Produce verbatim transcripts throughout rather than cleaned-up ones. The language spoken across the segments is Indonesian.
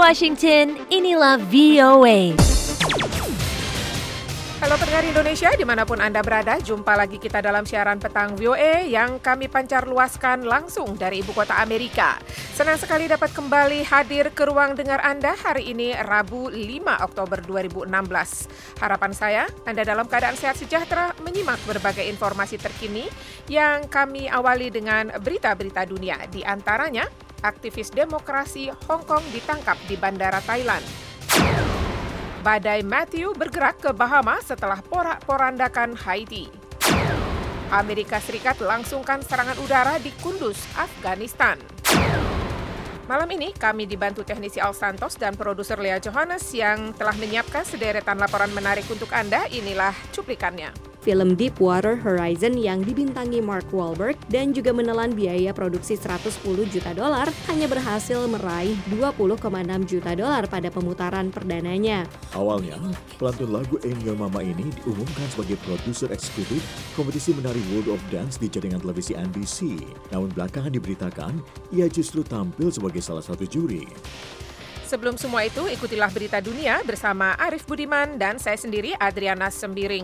Washington, inilah V O A. Halo pendengar Indonesia, dimanapun Anda berada, jumpa lagi kita dalam siaran petang V O A yang kami pancar luaskan langsung dari ibu kota Amerika. Senang sekali dapat kembali hadir ke ruang dengar Anda hari ini Rabu lima Oktober dua ribu enam belas. Harapan saya, Anda dalam keadaan sehat sejahtera menyimak berbagai informasi terkini yang kami awali dengan berita-berita dunia. Di antaranya, aktivis demokrasi Hong Kong ditangkap di bandara Thailand. Badai Matthew bergerak ke Bahama setelah porak-porandakan Haiti. Amerika Serikat langsungkan serangan udara di Kunduz, Afghanistan. Malam ini kami dibantu teknisi Al Santos dan produser Lea Johannes yang telah menyiapkan sederetan laporan menarik untuk Anda. Inilah cuplikannya. Film Deepwater Horizon yang dibintangi Mark Wahlberg dan juga menelan biaya produksi seratus sepuluh juta dolar hanya berhasil meraih dua puluh koma enam juta dolar pada pemutaran perdananya. Awalnya, pelantun lagu Ain't Your Mama ini diumumkan sebagai produser eksekutif kompetisi menari World of Dance di jaringan televisi N B C. Namun belakangan diberitakan, ia justru tampil sebagai salah satu juri. Sebelum semua itu, ikutilah berita dunia bersama Arif Budiman dan saya sendiri Adriana Sembiring.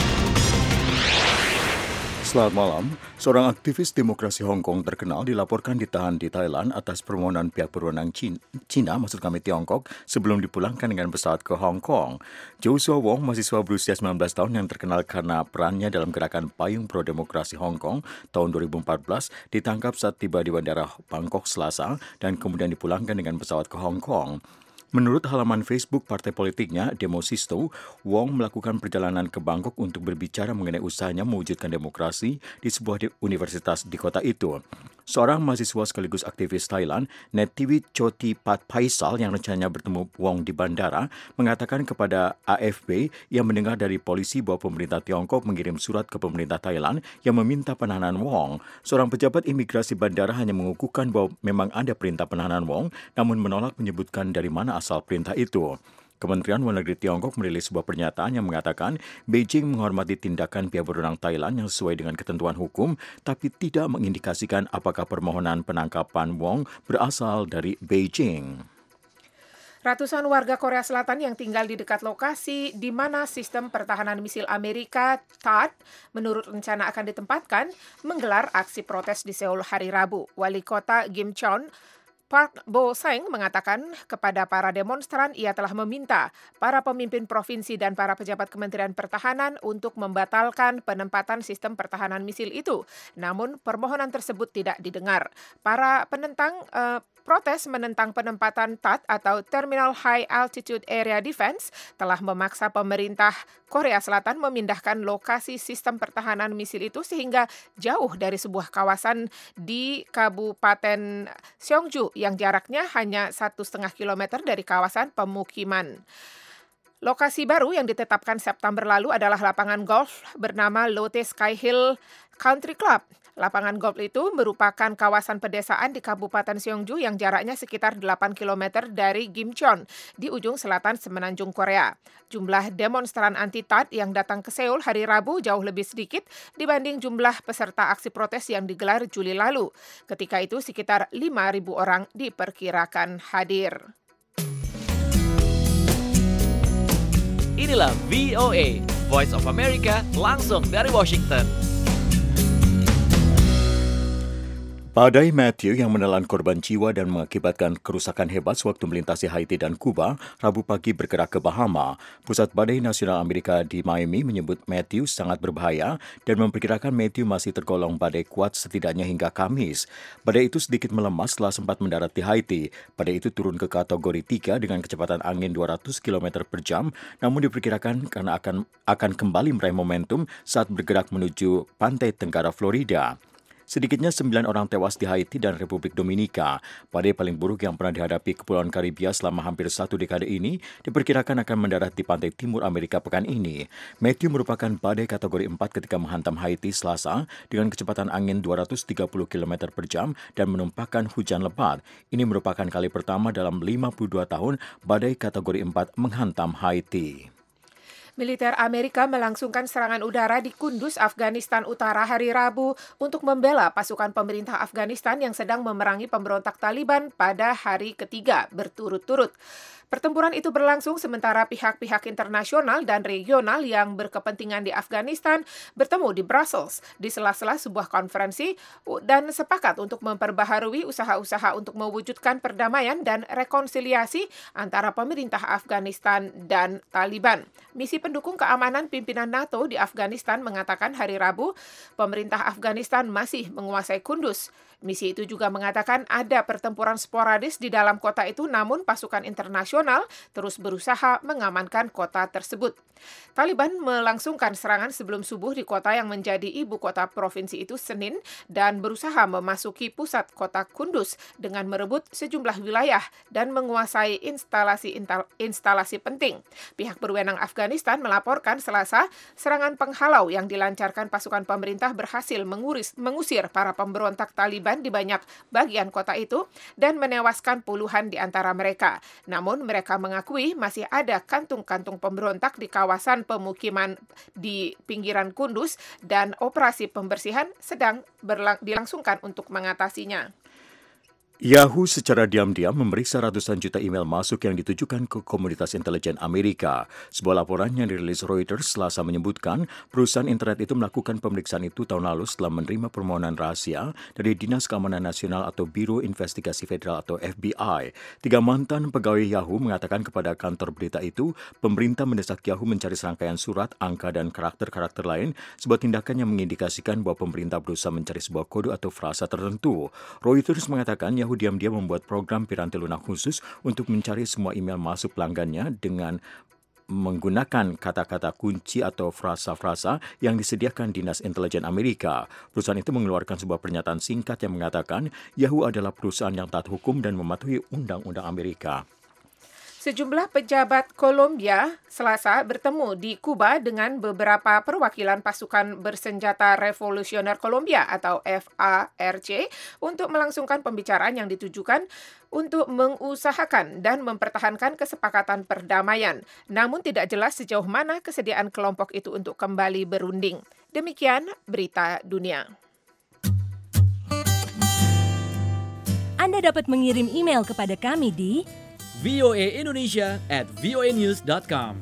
Selamat malam, seorang aktivis demokrasi Hong Kong terkenal dilaporkan ditahan di Thailand atas permohonan pihak berwenang Cina, maksud kami Tiongkok, sebelum dipulangkan dengan pesawat ke Hong Kong. Joshua Wong, mahasiswa berusia sembilan belas tahun yang terkenal karena perannya dalam gerakan Payung Pro Demokrasi Hong Kong tahun dua ribu empat belas, ditangkap saat tiba di bandara Bangkok Selasa dan kemudian dipulangkan dengan pesawat ke Hong Kong. Menurut halaman Facebook partai politiknya, Demosisto, Wong melakukan perjalanan ke Bangkok untuk berbicara mengenai usahanya mewujudkan demokrasi di sebuah universitas di kota itu. Seorang mahasiswa sekaligus aktivis Thailand, Netiwi Choti Pat Paisal yang rencananya bertemu Wong di bandara, mengatakan kepada A F P yang mendengar dari polisi bahwa pemerintah Tiongkok mengirim surat ke pemerintah Thailand yang meminta penahanan Wong. Seorang pejabat imigrasi bandara hanya mengukuhkan bahwa memang ada perintah penahanan Wong, namun menolak menyebutkan dari mana asal perintah itu. Kementerian Luar Negeri Tiongkok merilis sebuah pernyataan yang mengatakan Beijing menghormati tindakan pihak berwenang Thailand yang sesuai dengan ketentuan hukum, tapi tidak mengindikasikan apakah permohonan penangkapan Wong berasal dari Beijing. Ratusan warga Korea Selatan yang tinggal di dekat lokasi di mana sistem pertahanan misil Amerika T A D menurut rencana akan ditempatkan menggelar aksi protes di Seoul hari Rabu. Wali kota Gimcheon Park Bo-seng mengatakan kepada para demonstran ia telah meminta para pemimpin provinsi dan para pejabat Kementerian Pertahanan untuk membatalkan penempatan sistem pertahanan misil itu. Namun permohonan tersebut tidak didengar. Para penentang uh, protes menentang penempatan T A D atau Terminal High Altitude Area Defense telah memaksa pemerintah Korea Selatan memindahkan lokasi sistem pertahanan misil itu sehingga jauh dari sebuah kawasan di Kabupaten Seongju yang jaraknya hanya satu setengah kilometer dari kawasan pemukiman. Lokasi baru yang ditetapkan September lalu adalah lapangan golf bernama Lotte Sky Hill Country Club. Lapangan golf itu merupakan kawasan pedesaan di Kabupaten Seongju yang jaraknya sekitar delapan kilometer dari Gimcheon di ujung selatan semenanjung Korea. Jumlah demonstran anti-T A D yang datang ke Seoul hari Rabu jauh lebih sedikit dibanding jumlah peserta aksi protes yang digelar Juli lalu. Ketika itu sekitar lima ribu orang diperkirakan hadir. Inilah V O A, Voice of America, langsung dari Washington. Badai Matthew yang menelan korban jiwa dan mengakibatkan kerusakan hebat sewaktu melintasi Haiti dan Kuba, Rabu pagi bergerak ke Bahama. Pusat Badai Nasional Amerika di Miami menyebut Matthew sangat berbahaya dan memperkirakan Matthew masih tergolong badai kuat setidaknya hingga Kamis. Badai itu sedikit melemah setelah sempat mendarat di Haiti. Badai itu turun ke kategori tiga dengan kecepatan angin dua ratus kilometer per jam, namun diperkirakan karena akan akan kembali meraih momentum saat bergerak menuju pantai tenggara Florida. Sedikitnya sembilan orang tewas di Haiti dan Republik Dominika. Badai paling buruk yang pernah dihadapi Kepulauan Karibia selama hampir satu dekade ini diperkirakan akan mendarat di pantai timur Amerika pekan ini. Matthew merupakan badai kategori empat ketika menghantam Haiti Selasa dengan kecepatan angin dua ratus tiga puluh kilometer per jam dan menumpahkan hujan lebat. Ini merupakan kali pertama dalam lima puluh dua tahun badai kategori empat menghantam Haiti. Militer Amerika melangsungkan serangan udara di Kunduz, Afghanistan Utara hari Rabu untuk membela pasukan pemerintah Afghanistan yang sedang memerangi pemberontak Taliban pada hari ketiga berturut-turut. Pertempuran itu berlangsung sementara pihak-pihak internasional dan regional yang berkepentingan di Afghanistan bertemu di Brussels di sela-sela sebuah konferensi dan sepakat untuk memperbaharui usaha-usaha untuk mewujudkan perdamaian dan rekonsiliasi antara pemerintah Afghanistan dan Taliban. Misi pendukung keamanan pimpinan NATO di Afghanistan mengatakan hari Rabu, pemerintah Afghanistan masih menguasai Kunduz. Misi itu juga mengatakan ada pertempuran sporadis di dalam kota itu, namun pasukan internasional terus berusaha mengamankan kota tersebut. Taliban melangsungkan serangan sebelum subuh di kota yang menjadi ibu kota provinsi itu Senin dan berusaha memasuki pusat kota Kunduz dengan merebut sejumlah wilayah dan menguasai instalasi-instalasi penting. Pihak berwenang Afghanistan melaporkan Selasa serangan penghalau yang dilancarkan pasukan pemerintah berhasil menguris, mengusir para pemberontak Taliban di banyak bagian kota itu dan menewaskan puluhan di antara mereka. Namun mereka mengakui masih ada kantung-kantung pemberontak di kawasan pemukiman di pinggiran Kunduz dan operasi pembersihan sedang berlang- dilangsungkan untuk mengatasinya. Yahoo secara diam-diam memeriksa ratusan juta email masuk yang ditujukan ke komunitas intelijen Amerika. Sebuah laporan yang dirilis Reuters Selasa menyebutkan perusahaan internet itu melakukan pemeriksaan itu tahun lalu setelah menerima permohonan rahasia dari Dinas Keamanan Nasional atau Biro Investigasi Federal atau F B I. Tiga mantan pegawai Yahoo mengatakan kepada kantor berita itu, pemerintah mendesak Yahoo mencari serangkaian surat, angka, dan karakter-karakter lain, sebuah tindakan yang mengindikasikan bahwa pemerintah berusaha mencari sebuah kode atau frasa tertentu. Reuters mengatakan Yahoo diam-diam membuat program piranti lunak khusus untuk mencari semua email masuk pelanggannya dengan menggunakan kata-kata kunci atau frasa-frasa yang disediakan Dinas Intelijen Amerika. Perusahaan itu mengeluarkan sebuah pernyataan singkat yang mengatakan Yahoo adalah perusahaan yang taat hukum dan mematuhi undang-undang Amerika. Sejumlah pejabat Kolombia Selasa bertemu di Kuba dengan beberapa perwakilan pasukan bersenjata revolusioner Kolombia atau F A R C untuk melangsungkan pembicaraan yang ditujukan untuk mengusahakan dan mempertahankan kesepakatan perdamaian. Namun tidak jelas sejauh mana kesediaan kelompok itu untuk kembali berunding. Demikian berita dunia. Anda dapat mengirim email kepada kami di v o a indonesia at v o a news dot com.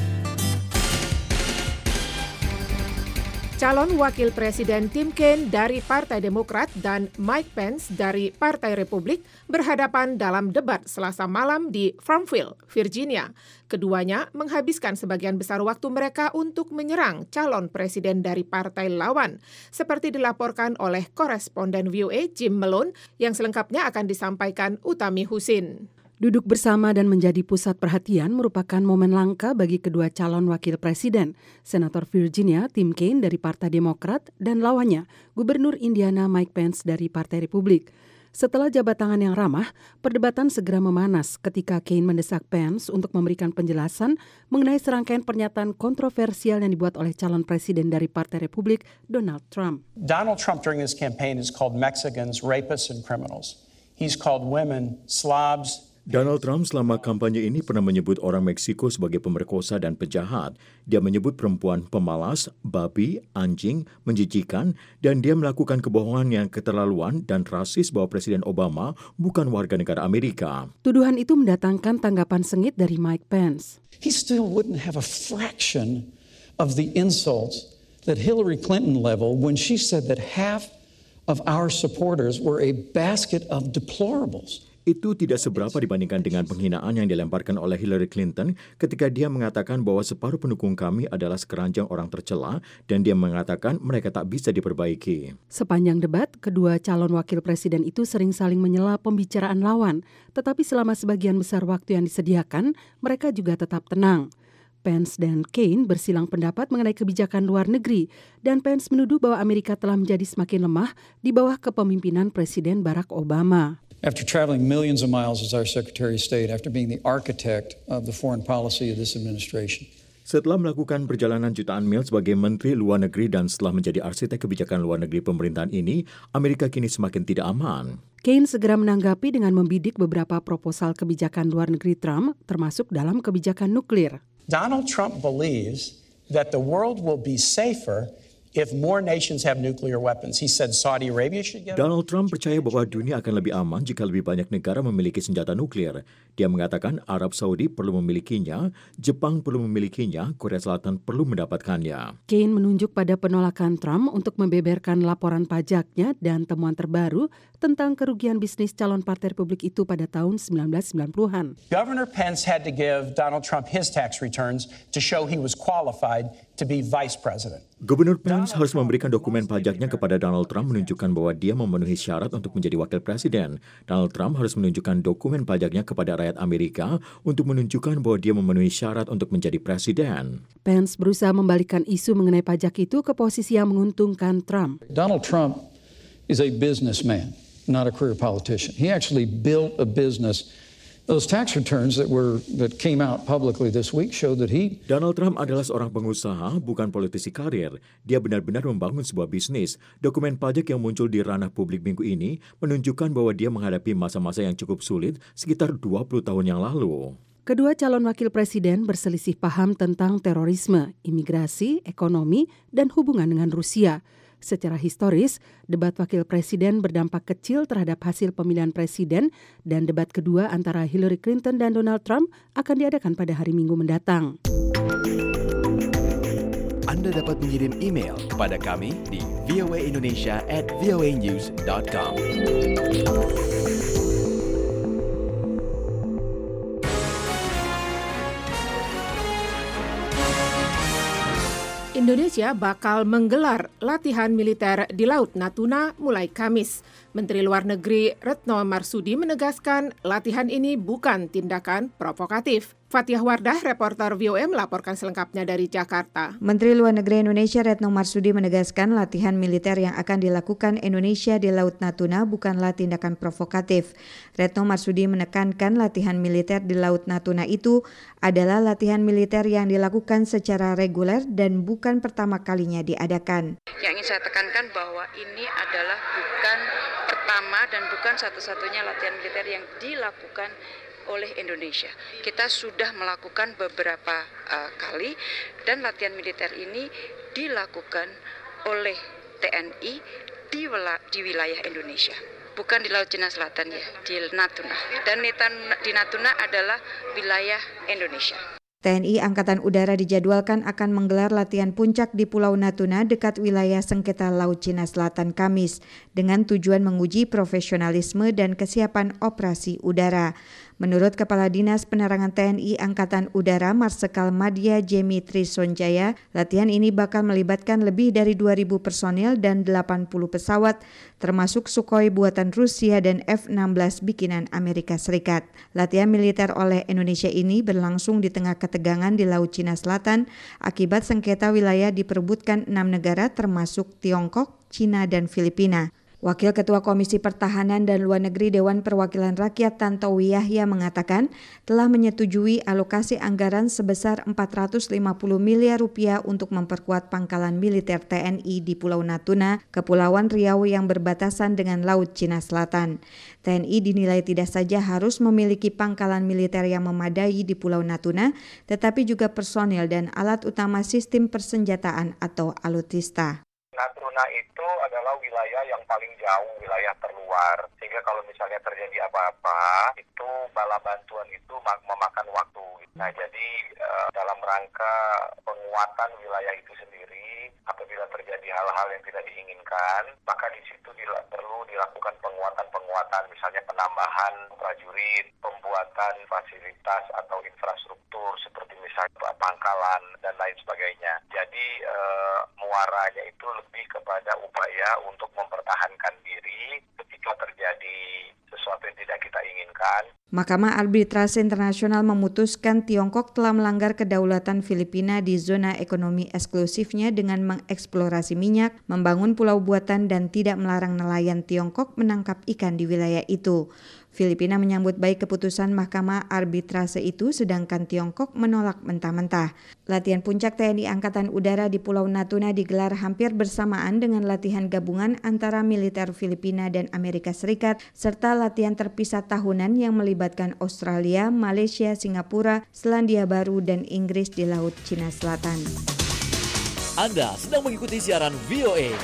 Calon Wakil Presiden Tim Kaine dari Partai Demokrat dan Mike Pence dari Partai Republik berhadapan dalam debat Selasa malam di Farmville, Virginia. Keduanya menghabiskan sebagian besar waktu mereka untuk menyerang calon presiden dari partai lawan, seperti dilaporkan oleh koresponden V O A Jim Malone yang selengkapnya akan disampaikan Utami Husin. Duduk bersama dan menjadi pusat perhatian merupakan momen langka bagi kedua calon wakil presiden, Senator Virginia Tim Kaine dari Partai Demokrat dan lawannya, Gubernur Indiana Mike Pence dari Partai Republik. Setelah jabat tangan yang ramah, perdebatan segera memanas ketika Kaine mendesak Pence untuk memberikan penjelasan mengenai serangkaian pernyataan kontroversial yang dibuat oleh calon presiden dari Partai Republik, Donald Trump. Donald Trump during his campaign has called Mexicans rapists and criminals. He's called women slobs. Donald Trump selama kampanye ini pernah menyebut orang Meksiko sebagai pemerkosa dan penjahat. Dia menyebut perempuan pemalas, babi, anjing, menjijikan, dan dia melakukan kebohongan yang keterlaluan dan rasis bahwa Presiden Obama bukan warga negara Amerika. Tuduhan itu mendatangkan tanggapan sengit dari Mike Pence. He still wouldn't have a fraction of the insults that Hillary Clinton leveled when she said that half of our supporters were a basket of deplorables. Itu tidak seberapa dibandingkan dengan penghinaan yang dilemparkan oleh Hillary Clinton ketika dia mengatakan bahwa separuh pendukung kami adalah sekeranjang orang tercela dan dia mengatakan mereka tak bisa diperbaiki. Sepanjang debat, kedua calon wakil presiden itu sering saling menyela pembicaraan lawan, tetapi selama sebagian besar waktu yang disediakan, mereka juga tetap tenang. Pence dan Kaine bersilang pendapat mengenai kebijakan luar negeri, dan Pence menuduh bahwa Amerika telah menjadi semakin lemah di bawah kepemimpinan Presiden Barack Obama. After traveling millions of miles as our Secretary of State, after being the architect of the foreign policy of this administration. Setelah melakukan perjalanan jutaan mil sebagai Menteri Luar Negeri dan setelah menjadi arsitek kebijakan luar negeri pemerintahan ini, Amerika kini semakin tidak aman. Kaine segera menanggapi dengan membidik beberapa proposal kebijakan luar negeri Trump, termasuk dalam kebijakan nuklir. Donald Trump believes that the world will be safer if more nations have nuclear weapons. He said Saudi Arabia should get Donald Trump percaya bahwa dunia akan lebih aman jika lebih banyak negara memiliki senjata nuklir. Dia mengatakan Arab Saudi perlu memilikinya, Jepang perlu memilikinya, Korea Selatan perlu mendapatkannya. Kaine menunjuk pada penolakan Trump untuk membeberkan laporan pajaknya dan temuan terbaru tentang kerugian bisnis calon Partai Republik itu pada tahun sembilan belas sembilan puluhan. Governor Pence had to give Donald Trump his tax returns to show he was qualified to be vice president. Gubernur Pence harus memberikan dokumen pajaknya kepada Donald Trump menunjukkan bahwa dia memenuhi syarat untuk menjadi wakil presiden. Donald Trump harus menunjukkan dokumen pajaknya kepada rakyat Amerika untuk menunjukkan bahwa dia memenuhi syarat untuk menjadi presiden. Pence berusaha membalikkan isu mengenai pajak itu ke posisi yang menguntungkan Trump. Donald Trump is a businessman, not a career politician. He actually built a business. Those tax returns that were that came out publicly this week show that he Donald Trump adalah seorang pengusaha, bukan politisi karir. Dia benar-benar membangun sebuah bisnis. Dokumen pajak yang muncul di ranah publik minggu ini menunjukkan bahwa dia menghadapi masa-masa yang cukup sulit sekitar dua puluh tahun yang lalu. Kedua calon wakil presiden berselisih paham tentang terorisme, imigrasi, ekonomi, dan hubungan dengan Rusia. Secara historis, debat wakil presiden berdampak kecil terhadap hasil pemilihan presiden dan debat kedua antara Hillary Clinton dan Donald Trump akan diadakan pada hari Minggu mendatang. Anda dapat mengirim email kepada kami di v o a indonesia at v o a news dot com. Indonesia bakal menggelar latihan militer di Laut Natuna mulai Kamis. Menteri Luar Negeri Retno Marsudi menegaskan latihan ini bukan tindakan provokatif. Fathiah Wardah, reporter V O A melaporkan selengkapnya dari Jakarta. Menteri Luar Negeri Indonesia Retno Marsudi menegaskan latihan militer yang akan dilakukan Indonesia di Laut Natuna bukanlah tindakan provokatif. Retno Marsudi menekankan latihan militer di Laut Natuna itu adalah latihan militer yang dilakukan secara reguler dan bukan pertama kalinya diadakan. Yang ingin saya tekankan bahwa ini adalah bukan pertama dan bukan satu-satunya latihan militer yang dilakukan oleh Indonesia. Kita sudah melakukan beberapa uh, kali dan latihan militer ini dilakukan oleh T N I di, wila- di wilayah Indonesia. Bukan di Laut Cina Selatan ya, di Natuna. Dan di Natuna adalah wilayah Indonesia. T N I Angkatan Udara dijadwalkan akan menggelar latihan puncak di Pulau Natuna dekat wilayah sengketa Laut Cina Selatan Kamis dengan tujuan menguji profesionalisme dan kesiapan operasi udara. Menurut Kepala Dinas Penerangan T N I Angkatan Udara Marsikal Madya Jemi Trisonjaya, latihan ini bakal melibatkan lebih dari dua ribu personil dan delapan puluh pesawat, termasuk Sukhoi buatan Rusia dan F enam belas bikinan Amerika Serikat. Latihan militer oleh Indonesia ini berlangsung di tengah ketegangan di Laut Cina Selatan akibat sengketa wilayah diperebutkan enam negara termasuk Tiongkok, Cina, dan Filipina. Wakil Ketua Komisi Pertahanan dan Luar Negeri Dewan Perwakilan Rakyat Tantowi Yahya mengatakan telah menyetujui alokasi anggaran sebesar empat ratus lima puluh miliar rupiah untuk memperkuat pangkalan militer T N I di Pulau Natuna, Kepulauan Riau yang berbatasan dengan Laut Cina Selatan. T N I dinilai tidak saja harus memiliki pangkalan militer yang memadai di Pulau Natuna, tetapi juga personil dan alat utama sistem persenjataan atau alutsista. Natuna itu adalah wilayah yang paling jauh, wilayah terluar. Sehingga kalau misalnya terjadi apa-apa, itu bala bantuan itu memakan waktu. Nah, jadi eh, dalam rangka penguatan wilayah itu sendiri, apabila terjadi hal-hal yang tidak diinginkan, maka di situ dila- perlu dilakukan penguatan-penguatan, misalnya penambahan prajurit, pembuatan fasilitas atau infrastruktur seperti misalnya pangkalan dan lain sebagainya. Jadi eh, muaranya itu lebih kepada upaya untuk mempertahankan diri ketika terjadi sesuatu yang tidak kita inginkan. Mahkamah Arbitrase Internasional memutuskan Tiongkok telah melanggar kedaulatan Filipina di zona ekonomi eksklusifnya dengan mengeksplorasi minyak, membangun pulau buatan dan tidak melarang nelayan Tiongkok menangkap ikan di wilayah itu. Filipina menyambut baik keputusan Mahkamah Arbitrase itu, sedangkan Tiongkok menolak mentah-mentah. Latihan puncak T N I Angkatan Udara di Pulau Natuna digelar hampir bersamaan dengan latihan gabungan antara militer Filipina dan Amerika Serikat, serta latihan terpisah tahunan yang melibatkan Australia, Malaysia, Singapura, Selandia Baru, dan Inggris di Laut Cina Selatan. Anda sedang mengikuti siaran V O A.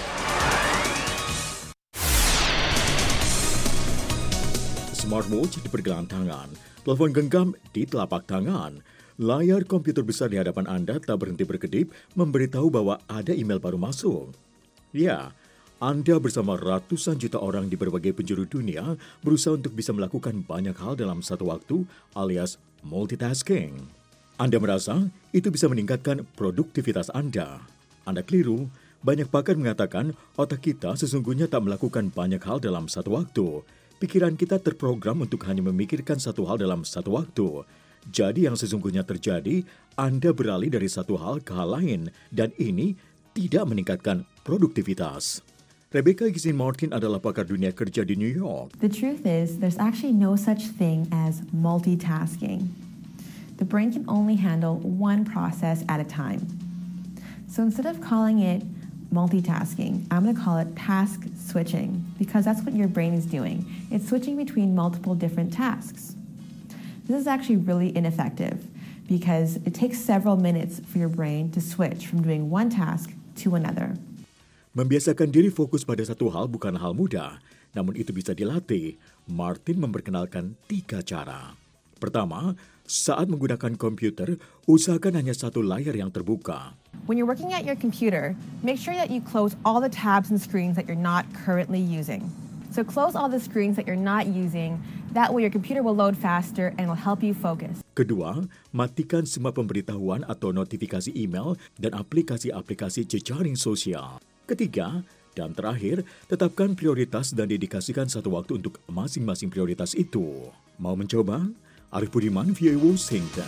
Smartwatch di pergelangan tangan, telepon genggam di telapak tangan, layar komputer besar di hadapan Anda tak berhenti berkedip memberitahu bahwa ada email baru masuk. Ya, Anda bersama ratusan juta orang di berbagai penjuru dunia berusaha untuk bisa melakukan banyak hal dalam satu waktu alias multitasking. Anda merasa itu bisa meningkatkan produktivitas Anda. Anda keliru, banyak pakar mengatakan otak kita sesungguhnya tak melakukan banyak hal dalam satu waktu. Pikiran kita terprogram untuk hanya memikirkan satu hal dalam satu waktu. Jadi yang sesungguhnya terjadi, Anda beralih dari satu hal ke hal lain, dan ini tidak meningkatkan produktivitas. Rebecca Gizin-Martin adalah pakar dunia kerja di New York. The truth is, there's actually no such thing as multitasking. The brain can only handle one process at a time. So instead of calling it multitasking, I'm going to call it task switching, because that's what your brain is doing. It's switching between multiple different tasks. This is actually really ineffective because it takes several minutes for your brain to switch from doing one task to another. Membiasakan diri fokus pada satu hal bukan hal mudah, namun itu bisa dilatih. Martin memperkenalkan tiga cara. Pertama, saat menggunakan komputer, usahakan hanya satu layar yang terbuka. When you're working at your computer, make sure that you close all the tabs and screens that you're not currently using. So close all the screens that you're not using. That way your computer will load faster and will help you focus. Kedua, matikan semua pemberitahuan atau notifikasi email dan aplikasi-aplikasi jejaring sosial. Ketiga, dan terakhir, tetapkan prioritas dan dedikasikan satu waktu untuk masing-masing prioritas itu. Mau mencoba? Arif Budiman, V O A Washington.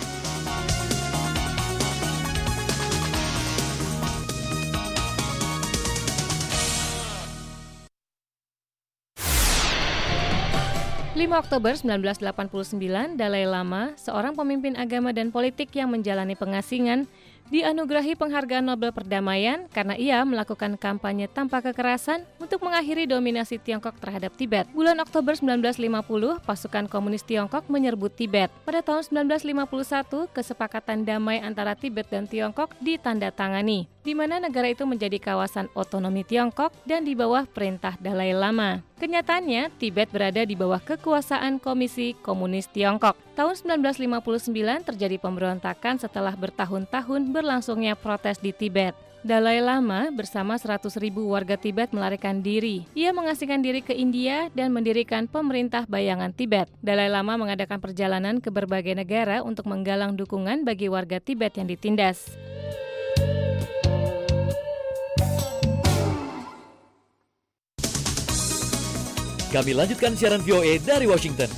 lima Oktober seribu sembilan ratus delapan puluh sembilan, Dalai Lama, seorang pemimpin agama dan politik yang menjalani pengasingan, dianugerahi penghargaan Nobel Perdamaian karena ia melakukan kampanye tanpa kekerasan untuk mengakhiri dominasi Tiongkok terhadap Tibet. Bulan Oktober seribu sembilan ratus lima puluh, pasukan komunis Tiongkok menyerbu Tibet. Pada tahun seribu sembilan ratus lima puluh satu, kesepakatan damai antara Tibet dan Tiongkok ditandatangani, di mana negara itu menjadi kawasan otonomi Tiongkok dan di bawah perintah Dalai Lama. Kenyataannya, Tibet berada di bawah kekuasaan Komisi Komunis Tiongkok. Tahun seribu sembilan ratus lima puluh sembilan terjadi pemberontakan setelah bertahun-tahun berlangsungnya protes di Tibet. Dalai Lama bersama seratus ribu warga Tibet melarikan diri. Ia mengasingkan diri ke India dan mendirikan pemerintah bayangan Tibet. Dalai Lama mengadakan perjalanan ke berbagai negara untuk menggalang dukungan bagi warga Tibet yang ditindas. Kami lanjutkan siaran V O A dari Washington.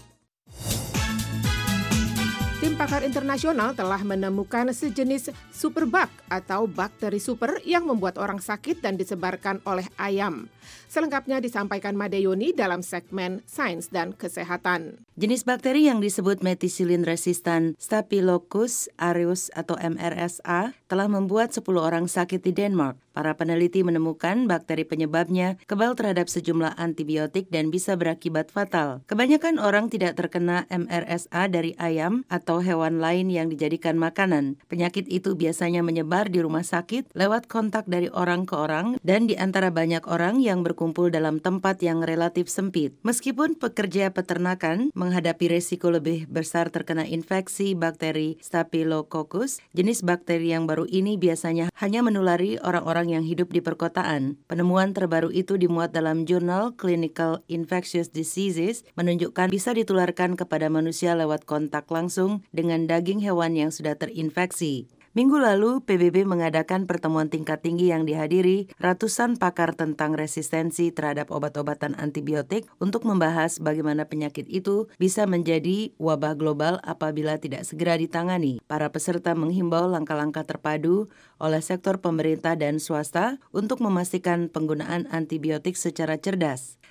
Tim pakar internasional telah menemukan sejenis superbug atau bakteri super yang membuat orang sakit dan disebarkan oleh ayam. Selengkapnya disampaikan Made Yoni dalam segmen Sains dan Kesehatan. Jenis bakteri yang disebut methicillin resistant Staphylococcus aureus atau M R S A telah membuat sepuluh orang sakit di Denmark. Para peneliti menemukan bakteri penyebabnya kebal terhadap sejumlah antibiotik dan bisa berakibat fatal. Kebanyakan orang tidak terkena M R S A dari ayam atau hewan lain yang dijadikan makanan. Penyakit itu biasanya menyebar di rumah sakit lewat kontak dari orang ke orang dan di antara banyak orang yang berkumpul dalam tempat yang relatif sempit. Meskipun pekerja peternakan menghadapi resiko lebih besar terkena infeksi bakteri Staphylococcus, jenis bakteri yang baru ini biasanya hanya menulari orang-orang yang hidup di perkotaan. Penemuan terbaru itu dimuat dalam jurnal Clinical Infectious Diseases, menunjukkan bisa ditularkan kepada manusia lewat kontak langsung dengan daging hewan yang sudah terinfeksi. Minggu lalu, P B B mengadakan pertemuan tingkat tinggi yang dihadiri ratusan pakar tentang resistensi terhadap obat-obatan antibiotik untuk membahas bagaimana penyakit itu bisa menjadi wabah global apabila tidak segera ditangani. Para peserta menghimbau langkah-langkah terpadu oleh sektor pemerintah dan swasta untuk memastikan penggunaan antibiotik secara cerdas.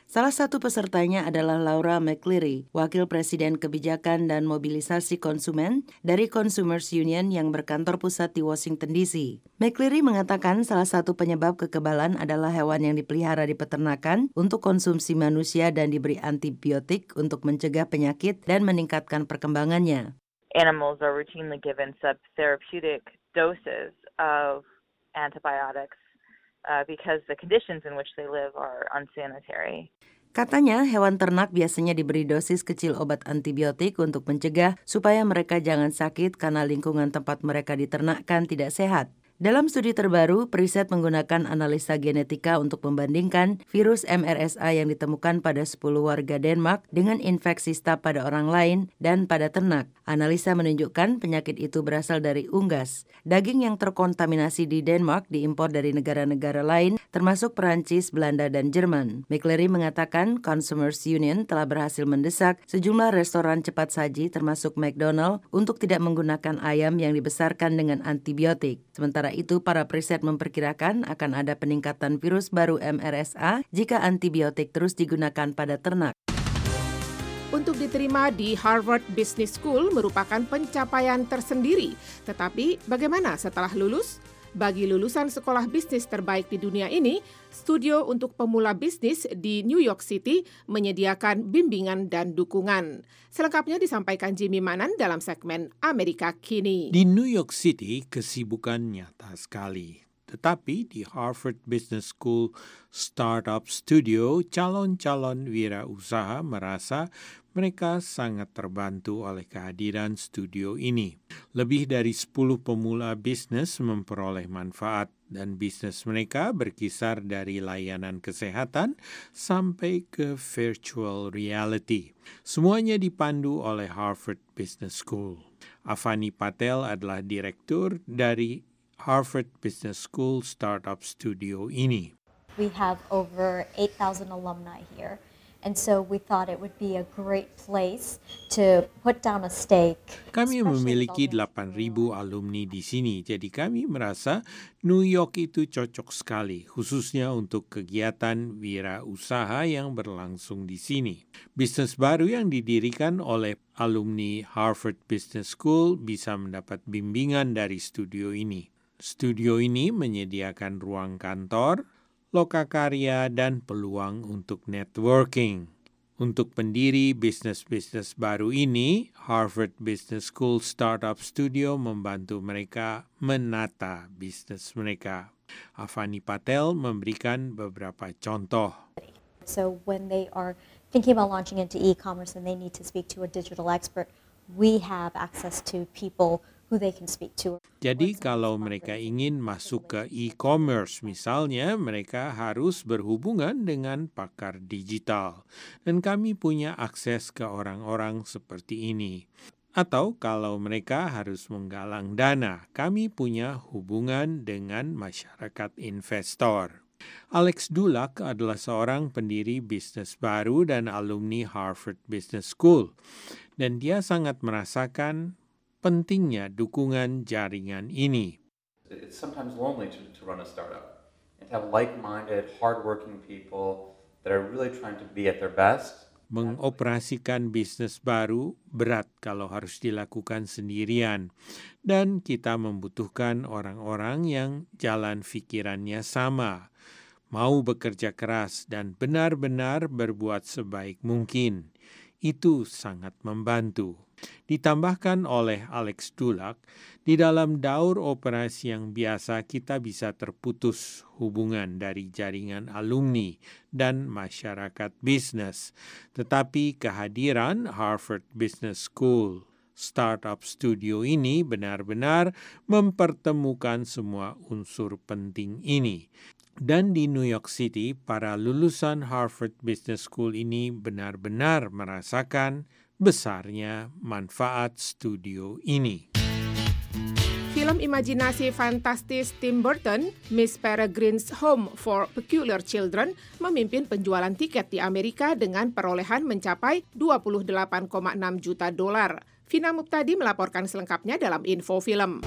Salah satu pesertanya adalah Laura McCleary, Wakil Presiden Kebijakan dan Mobilisasi Konsumen dari Consumers Union yang berkantor pusat di Washington D C. McCleary mengatakan salah satu penyebab kekebalan adalah hewan yang dipelihara di peternakan untuk konsumsi manusia dan diberi antibiotik untuk mencegah penyakit dan meningkatkan perkembangannya. Animals are routinely given subtherapeutic doses of antibiotics uh, because the conditions in which they live are unsanitary. Katanya, hewan ternak biasanya diberi dosis kecil obat antibiotik untuk mencegah supaya mereka jangan sakit karena lingkungan tempat mereka diternakkan tidak sehat. Dalam studi terbaru, periset menggunakan analisa genetika untuk membandingkan virus M R S A yang ditemukan pada sepuluh warga Denmark dengan infeksi staph pada orang lain dan pada ternak. Analisa menunjukkan penyakit itu berasal dari unggas. Daging yang terkontaminasi di Denmark diimpor dari negara-negara lain, termasuk Perancis, Belanda, dan Jerman. McCleary mengatakan Consumers Union telah berhasil mendesak sejumlah restoran cepat saji, termasuk McDonald, untuk tidak menggunakan ayam yang dibesarkan dengan antibiotik. Sementara itu, para periset memperkirakan akan ada peningkatan virus baru M R S A jika antibiotik terus digunakan pada ternak. Untuk diterima di Harvard Business School merupakan pencapaian tersendiri. Tetapi bagaimana setelah lulus? Bagi lulusan sekolah bisnis terbaik di dunia ini, studio untuk pemula bisnis di New York City menyediakan bimbingan dan dukungan. Selengkapnya disampaikan Jimmy Manan dalam segmen Amerika Kini. Di New York City, kesibukan nyata sekali. Tetapi di Harvard Business School Startup Studio, calon-calon wirausaha merasa mereka sangat terbantu oleh kehadiran studio ini. Lebih dari sepuluh pemula bisnis memperoleh manfaat dan bisnis mereka berkisar dari layanan kesehatan sampai ke virtual reality. Semuanya dipandu oleh Harvard Business School. Avani Patel adalah direktur dari Harvard Business School Startup Studio ini. We have over eight thousand alumni here, and so we thought it would be a great place to put down a stake. Kami memiliki delapan ribu alumni di sini, jadi kami merasa New York itu cocok sekali, khususnya untuk kegiatan wirausaha yang berlangsung di sini. Bisnis baru yang didirikan oleh alumni Harvard Business School bisa mendapat bimbingan dari studio ini. Studio ini menyediakan ruang kantor, lokakarya, dan peluang untuk networking. Untuk pendiri bisnis-bisnis baru ini, Harvard Business School Startup Studio membantu mereka menata bisnis mereka. Avani Patel memberikan beberapa contoh. So when they are thinking about launching into e-commerce and they need to speak to a digital expert, we have access to people who they can speak to. Jadi kalau mereka ingin masuk ke e-commerce misalnya, mereka harus berhubungan dengan pakar digital. Dan kami punya akses ke orang-orang seperti ini. Atau kalau mereka harus menggalang dana, kami punya hubungan dengan masyarakat investor. Alex Dulac adalah seorang pendiri bisnis baru dan alumni Harvard Business School. Dan dia sangat merasakan pentingnya dukungan jaringan ini. It's sometimes lonely to, to run a startup and to have like-minded, hardworking people that are really trying to be at their best. Mengoperasikan bisnis baru berat kalau harus dilakukan sendirian. Dan kita membutuhkan orang-orang yang jalan pikirannya sama, mau bekerja keras dan benar-benar berbuat sebaik mungkin. Itu sangat membantu. Ditambahkan oleh Alex Dulac, di dalam daur operasi yang biasa kita bisa terputus hubungan dari jaringan alumni dan masyarakat bisnis. Tetapi kehadiran Harvard Business School Startup Studio ini benar-benar mempertemukan semua unsur penting ini. Dan di New York City, para lulusan Harvard Business School ini benar-benar merasakan besarnya manfaat studio ini. Film imajinasi fantastis Tim Burton, Miss Peregrine's Home for Peculiar Children, memimpin penjualan tiket di Amerika dengan perolehan mencapai dua puluh delapan koma enam juta dolar. Vina Muptadi melaporkan selengkapnya dalam Info Film.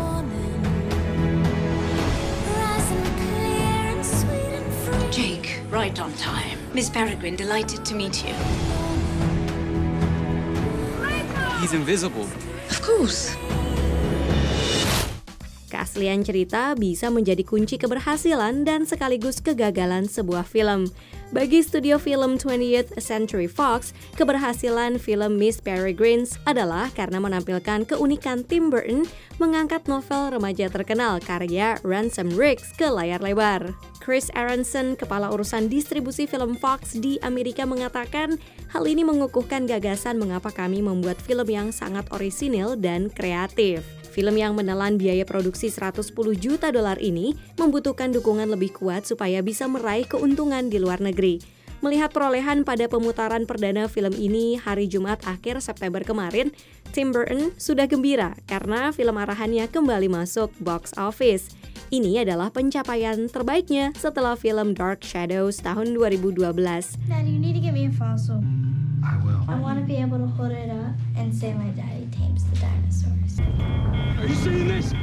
Jake. Right on time. Miss Peregrine, delighted to meet you. He's invisible. Of course. Keaslian cerita bisa menjadi kunci keberhasilan dan sekaligus kegagalan sebuah film. Bagi studio film twentieth Century Fox, keberhasilan film Miss Peregrine adalah karena menampilkan keunikan Tim Burton mengangkat novel remaja terkenal karya Ransom Riggs ke layar lebar. Chris Aronson, kepala urusan distribusi film Fox di Amerika, mengatakan hal ini mengukuhkan gagasan mengapa kami membuat film yang sangat orisinil dan kreatif. Film yang menelan biaya produksi seratus sepuluh juta dolar ini membutuhkan dukungan lebih kuat supaya bisa meraih keuntungan di luar negeri. Melihat perolehan pada pemutaran perdana film ini hari Jumat akhir September kemarin, Tim Burton sudah gembira karena film arahannya kembali masuk box office. Ini adalah pencapaian terbaiknya setelah film Dark Shadows tahun dua ribu dua belas. Dad, you need to get me a fossil. I will. I want to be able to hold it up and say my daddy tames the dinosaurs. Are you seeing this?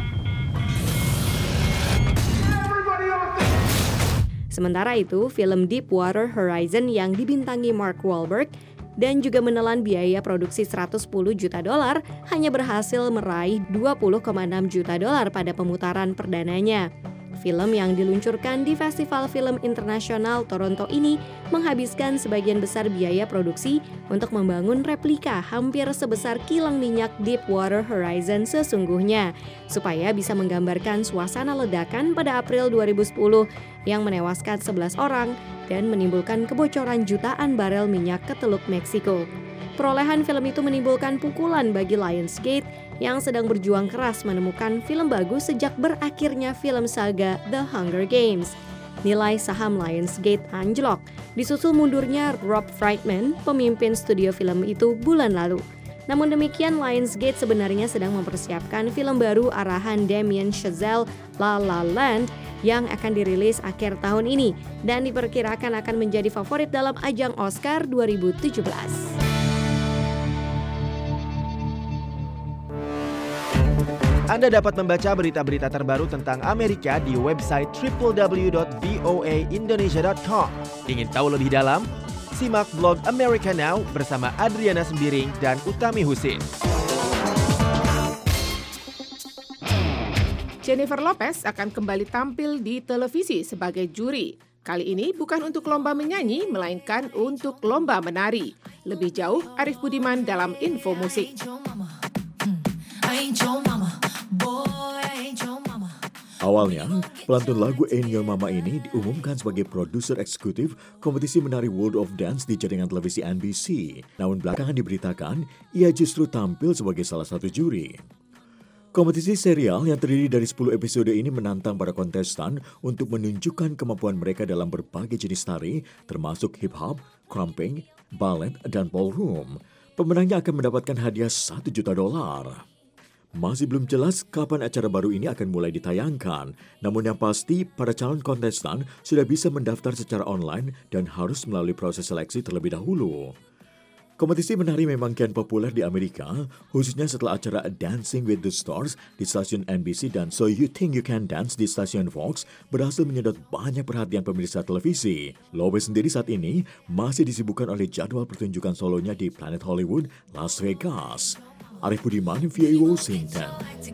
Sementara itu, film Deepwater Horizon yang dibintangi Mark Wahlberg dan juga menelan biaya produksi seratus sepuluh juta dolar hanya berhasil meraih dua puluh koma enam juta dolar pada pemutaran perdananya. Film yang diluncurkan di Festival Film Internasional Toronto ini menghabiskan sebagian besar biaya produksi untuk membangun replika hampir sebesar kilang minyak Deepwater Horizon sesungguhnya, supaya bisa menggambarkan suasana ledakan pada April dua ribu sepuluh yang menewaskan sebelas orang dan menimbulkan kebocoran jutaan barel minyak ke Teluk Meksiko. Perolehan film itu menimbulkan pukulan bagi Lionsgate yang sedang berjuang keras menemukan film bagus sejak berakhirnya film saga The Hunger Games. Nilai saham Lionsgate anjlok, disusul mundurnya Rob Friedman, pemimpin studio film itu bulan lalu. Namun demikian, Lionsgate sebenarnya sedang mempersiapkan film baru arahan Damien Chazelle, La La Land, yang akan dirilis akhir tahun ini dan diperkirakan akan menjadi favorit dalam ajang Oscar dua ribu tujuh belas. Anda dapat membaca berita-berita terbaru tentang Amerika di website w w w dot v o a indonesia dot com. Ingin tahu lebih dalam? Simak blog America Now bersama Adriana Sembiring dan Utami Husin. Jennifer Lopez akan kembali tampil di televisi sebagai juri. Kali ini bukan untuk lomba menyanyi, melainkan untuk lomba menari. Lebih jauh, Arif Budiman dalam Info Musik. Awalnya, pelantun lagu Ain't Your Mama ini diumumkan sebagai produser eksekutif kompetisi menari World of Dance di jaringan televisi N B C. Namun belakangan diberitakan, ia justru tampil sebagai salah satu juri. Kompetisi serial yang terdiri dari sepuluh episode ini menantang para kontestan untuk menunjukkan kemampuan mereka dalam berbagai jenis tari, termasuk hip-hop, crumping, ballet, dan ballroom. Pemenangnya akan mendapatkan hadiah satu juta dolar. Masih belum jelas kapan acara baru ini akan mulai ditayangkan. Namun yang pasti, para calon kontestan sudah bisa mendaftar secara online dan harus melalui proses seleksi terlebih dahulu. Kompetisi menari memang kian populer di Amerika, khususnya setelah acara Dancing with the Stars di stasiun N B C dan So You Think You Can Dance di stasiun Fox berhasil menyedot banyak perhatian pemirsa televisi. Lopez sendiri saat ini masih disibukkan oleh jadwal pertunjukan solonya di Planet Hollywood, Las Vegas. Arif Budiman, V O A Washington.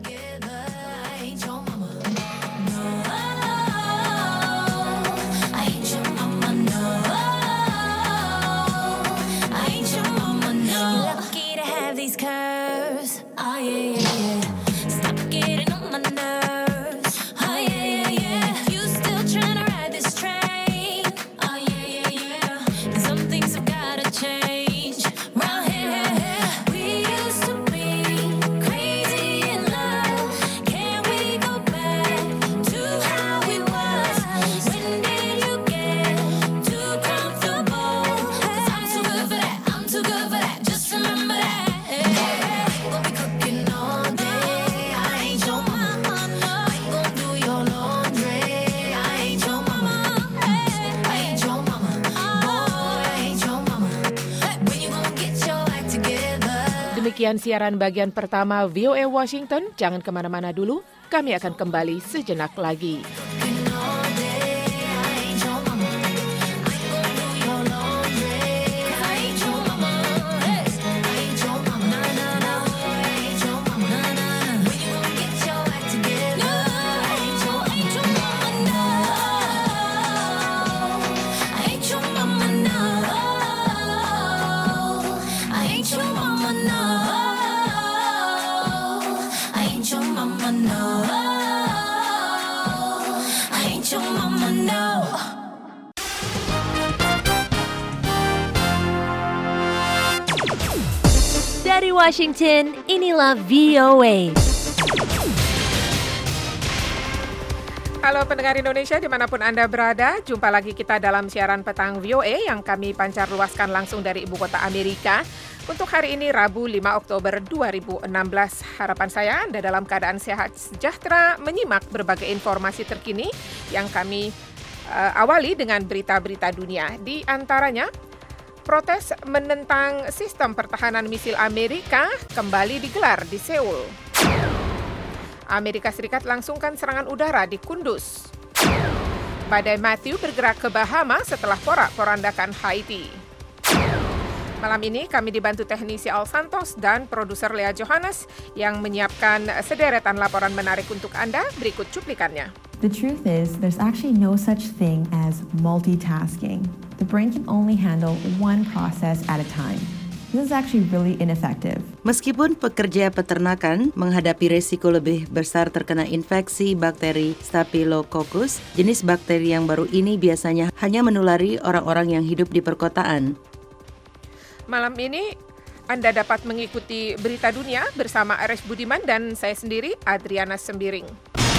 Demikian siaran bagian pertama V O A Washington. Jangan kemana-mana dulu, kami akan kembali sejenak lagi. Dari Washington, inilah V O A. Halo pendengar Indonesia dimanapun Anda berada, jumpa lagi kita dalam siaran petang V O A yang kami pancar luaskan langsung dari ibu kota Amerika. Untuk hari ini Rabu lima Oktober dua ribu enam belas, harapan saya Anda dalam keadaan sehat sejahtera menyimak berbagai informasi terkini yang kami uh, awali dengan berita-berita dunia. Di antaranya, protes menentang sistem pertahanan misil Amerika kembali digelar di Seoul. Amerika Serikat langsungkan serangan udara di Kunduz. Badai Matthew bergerak ke Bahama setelah porak-porandakan Haiti. Malam ini kami dibantu teknisi Al Santos dan produser Lea Johannes yang menyiapkan sederetan laporan menarik untuk Anda. Berikut cuplikannya. The truth is, there's actually no such thing as multitasking. The brain can only handle one process at a time. This is actually really ineffective. Meskipun pekerja peternakan menghadapi resiko lebih besar terkena infeksi bakteri Staphylococcus, jenis bakteri yang baru ini biasanya hanya menulari orang-orang yang hidup di perkotaan. Malam ini Anda dapat mengikuti berita dunia bersama Ares Budiman dan saya sendiri, Adriana Sembiring.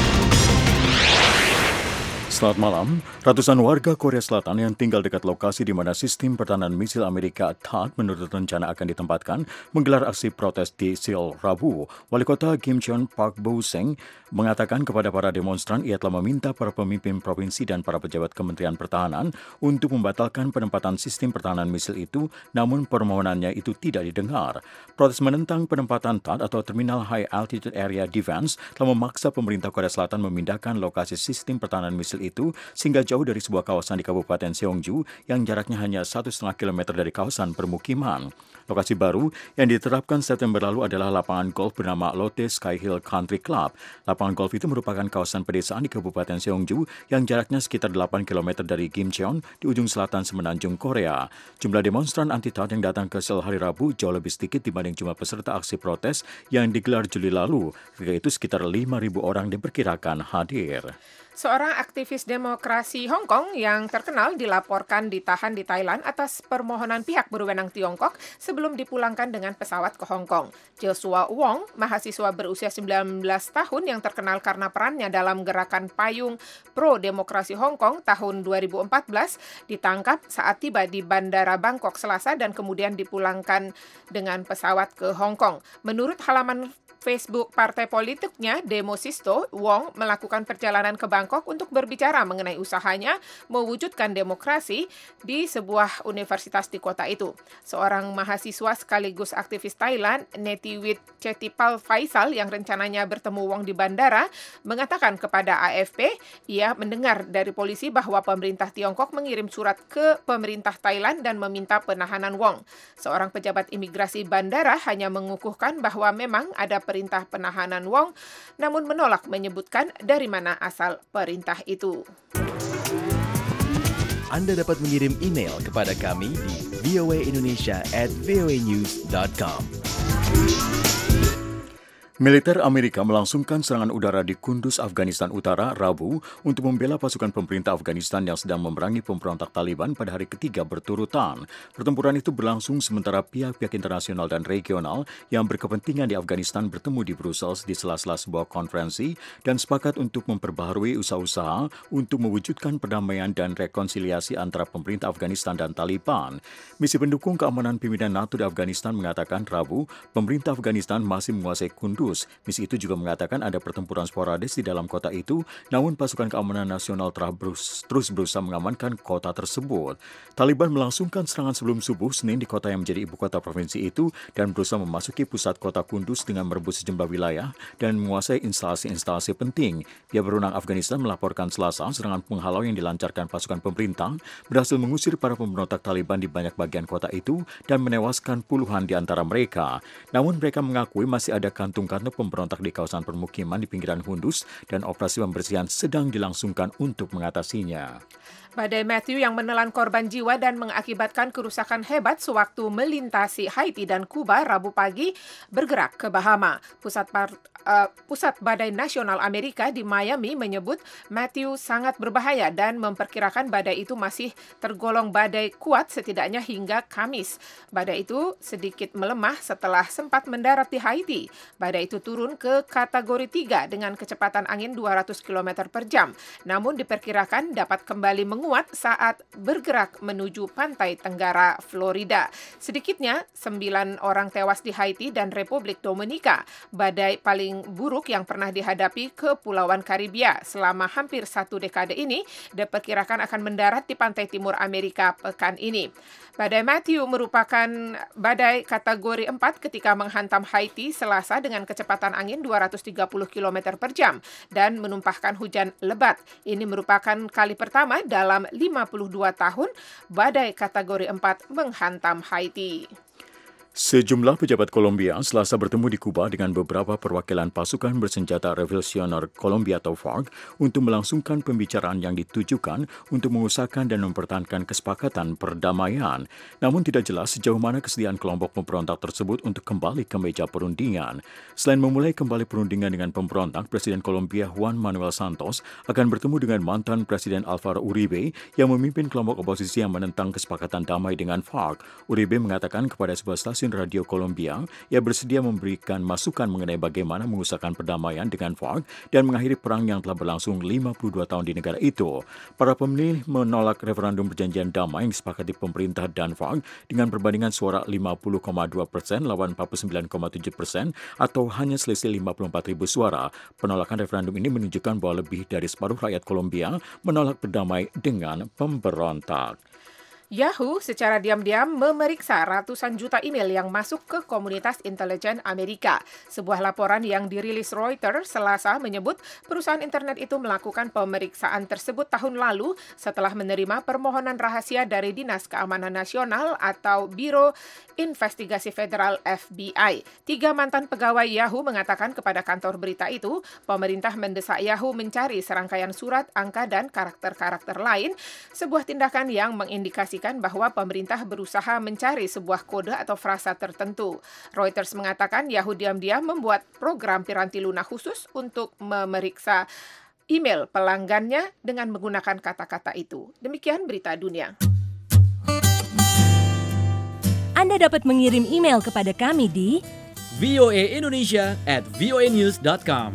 Selamat malam. Ratusan warga Korea Selatan yang tinggal dekat lokasi di mana sistem pertahanan misil Amerika T A A D menurut rencana akan ditempatkan menggelar aksi protes di Seoul Rabu. Wali kota Gimcheon Park Bo-seng mengatakan kepada para demonstran ia telah meminta para pemimpin provinsi dan para pejabat Kementerian Pertahanan untuk membatalkan penempatan sistem pertahanan misil itu, namun permohonannya itu tidak didengar. Protes menentang penempatan T A D atau Terminal High Altitude Area Defense telah memaksa pemerintah Korea Selatan memindahkan lokasi sistem pertahanan misil itu sehingga jauh dari sebuah kawasan di Kabupaten Seongju yang jaraknya hanya satu setengah kilometer dari kawasan permukiman. Lokasi baru yang diterapkan September lalu adalah lapangan golf bernama Lotte Sky Hill Country Club. Lapangan golf itu merupakan kawasan pedesaan di Kabupaten Seongju yang jaraknya sekitar delapan kilometer dari Gimcheon di ujung selatan semenanjung Korea. Jumlah demonstran anti-T A D yang datang ke Seoul hari Rabu jauh lebih sedikit dibanding jumlah peserta aksi protes yang digelar Juli lalu. Ketika itu sekitar lima ribu orang diperkirakan hadir. Seorang aktivis demokrasi Hong Kong yang terkenal dilaporkan ditahan di Thailand atas permohonan pihak berwenang Tiongkok sebelum dipulangkan dengan pesawat ke Hong Kong. Joshua Wong, mahasiswa berusia sembilan belas tahun yang terkenal karena perannya dalam gerakan payung pro-demokrasi Hong Kong tahun dua ribu empat belas, ditangkap saat tiba di Bandara Bangkok Selasa dan kemudian dipulangkan dengan pesawat ke Hong Kong. Menurut halaman Facebook partai politiknya Demosisto, Wong melakukan perjalanan ke Bangkok untuk berbicara mengenai usahanya mewujudkan demokrasi di sebuah universitas di kota itu. Seorang mahasiswa sekaligus aktivis Thailand, Netiwit Chetipal Faisal yang rencananya bertemu Wong di bandara, mengatakan kepada A F P, ia mendengar dari polisi bahwa pemerintah Tiongkok mengirim surat ke pemerintah Thailand dan meminta penahanan Wong. Seorang pejabat imigrasi bandara hanya mengukuhkan bahwa memang ada perintah penahanan Wong, namun menolak menyebutkan dari mana asal perintah itu. Anda dapat mengirim email kepada kami di v o a indonesia at v o a news dot com. Militer Amerika melangsungkan serangan udara di Kunduz, Afghanistan Utara, Rabu untuk membela pasukan pemerintah Afghanistan yang sedang memerangi pemberontak Taliban pada hari ketiga berturutan. Pertempuran itu berlangsung sementara pihak-pihak internasional dan regional yang berkepentingan di Afghanistan bertemu di Brussels di sela-sela sebuah konferensi dan sepakat untuk memperbaharui usaha-usaha untuk mewujudkan perdamaian dan rekonsiliasi antara pemerintah Afghanistan dan Taliban. Misi pendukung keamanan pimpinan NATO di Afghanistan mengatakan Rabu, pemerintah Afghanistan masih menguasai Kunduz. Misi itu juga mengatakan ada pertempuran sporadis di dalam kota itu, namun pasukan keamanan nasional terus, terus berusaha mengamankan kota tersebut. Taliban melangsungkan serangan sebelum subuh Senin di kota yang menjadi ibu kota provinsi itu dan berusaha memasuki pusat kota Kunduz dengan merebut sejumlah wilayah dan menguasai instalasi-instalasi penting. Pihak berwenang Afghanistan melaporkan Selasa serangan penghalau yang dilancarkan pasukan pemerintah berhasil mengusir para pemberontak Taliban di banyak bagian kota itu dan menewaskan puluhan di antara mereka. Namun mereka mengakui masih ada kantung karena pemberontak di kawasan permukiman di pinggiran Kunduz dan operasi pembersihan sedang dilangsungkan untuk mengatasinya. Badai Matthew yang menelan korban jiwa dan mengakibatkan kerusakan hebat sewaktu melintasi Haiti dan Kuba Rabu pagi bergerak ke Bahama. Pusat par, uh, Pusat Badai Nasional Amerika di Miami menyebut Matthew sangat berbahaya dan memperkirakan badai itu masih tergolong badai kuat setidaknya hingga Kamis. Badai itu sedikit melemah setelah sempat mendarat di Haiti. Badai itu turun ke kategori tiga dengan kecepatan angin dua ratus kilometer per jam. Namun diperkirakan dapat kembali menguat saat bergerak menuju pantai tenggara Florida. Sedikitnya sembilan orang tewas di Haiti dan Republik Dominika, badai paling buruk yang pernah dihadapi Kepulauan Karibia selama hampir satu dekade ini diperkirakan akan mendarat di pantai timur Amerika pekan ini. Badai Matthew merupakan badai kategori empat ketika menghantam Haiti Selasa dengan kecepatan angin dua ratus tiga puluh kilometer per jam dan menumpahkan hujan lebat. Ini merupakan kali pertama dalam lima puluh dua tahun badai kategori empat menghantam Haiti. Sejumlah pejabat Kolombia Selasa bertemu di Kuba dengan beberapa perwakilan pasukan bersenjata Revolusioner Kolombia atau FARC untuk melangsungkan pembicaraan yang ditujukan untuk mengusahakan dan mempertahankan kesepakatan perdamaian. Namun tidak jelas sejauh mana kesediaan kelompok pemberontak tersebut untuk kembali ke meja perundingan. Selain memulai kembali perundingan dengan pemberontak, Presiden Kolombia Juan Manuel Santos akan bertemu dengan mantan Presiden Alvaro Uribe yang memimpin kelompok oposisi yang menentang kesepakatan damai dengan FARC. Uribe mengatakan kepada sebuah stasiun radio Kolombia, ia bersedia memberikan masukan mengenai bagaimana mengusahakan perdamaian dengan FARC dan mengakhiri perang yang telah berlangsung lima puluh dua tahun di negara itu. Para pemilih menolak referendum perjanjian damai yang disepakati pemerintah dan FARC dengan perbandingan suara lima puluh koma dua persen lawan empat puluh sembilan koma tujuh persen atau hanya selisih lima puluh empat ribu suara. Penolakan referendum ini menunjukkan bahwa lebih dari separuh rakyat Kolombia menolak berdamai dengan pemberontak. Yahoo secara diam-diam memeriksa ratusan juta email yang masuk ke komunitas intelijen Amerika. Sebuah laporan yang dirilis Reuters Selasa menyebut perusahaan internet itu melakukan pemeriksaan tersebut tahun lalu setelah menerima permohonan rahasia dari Dinas Keamanan Nasional atau Biro Investigasi Federal F B I. Tiga mantan pegawai Yahoo mengatakan kepada kantor berita itu, pemerintah mendesak Yahoo mencari serangkaian surat, angka, dan karakter-karakter lain, sebuah tindakan yang mengindikasi bahwa pemerintah berusaha mencari sebuah kode atau frasa tertentu. Reuters mengatakan Yahoo diam-diam membuat program piranti lunak khusus untuk memeriksa email pelanggannya dengan menggunakan kata-kata itu. Demikian berita dunia. Anda dapat mengirim email kepada kami di v o a indonesia at v o a news dot com.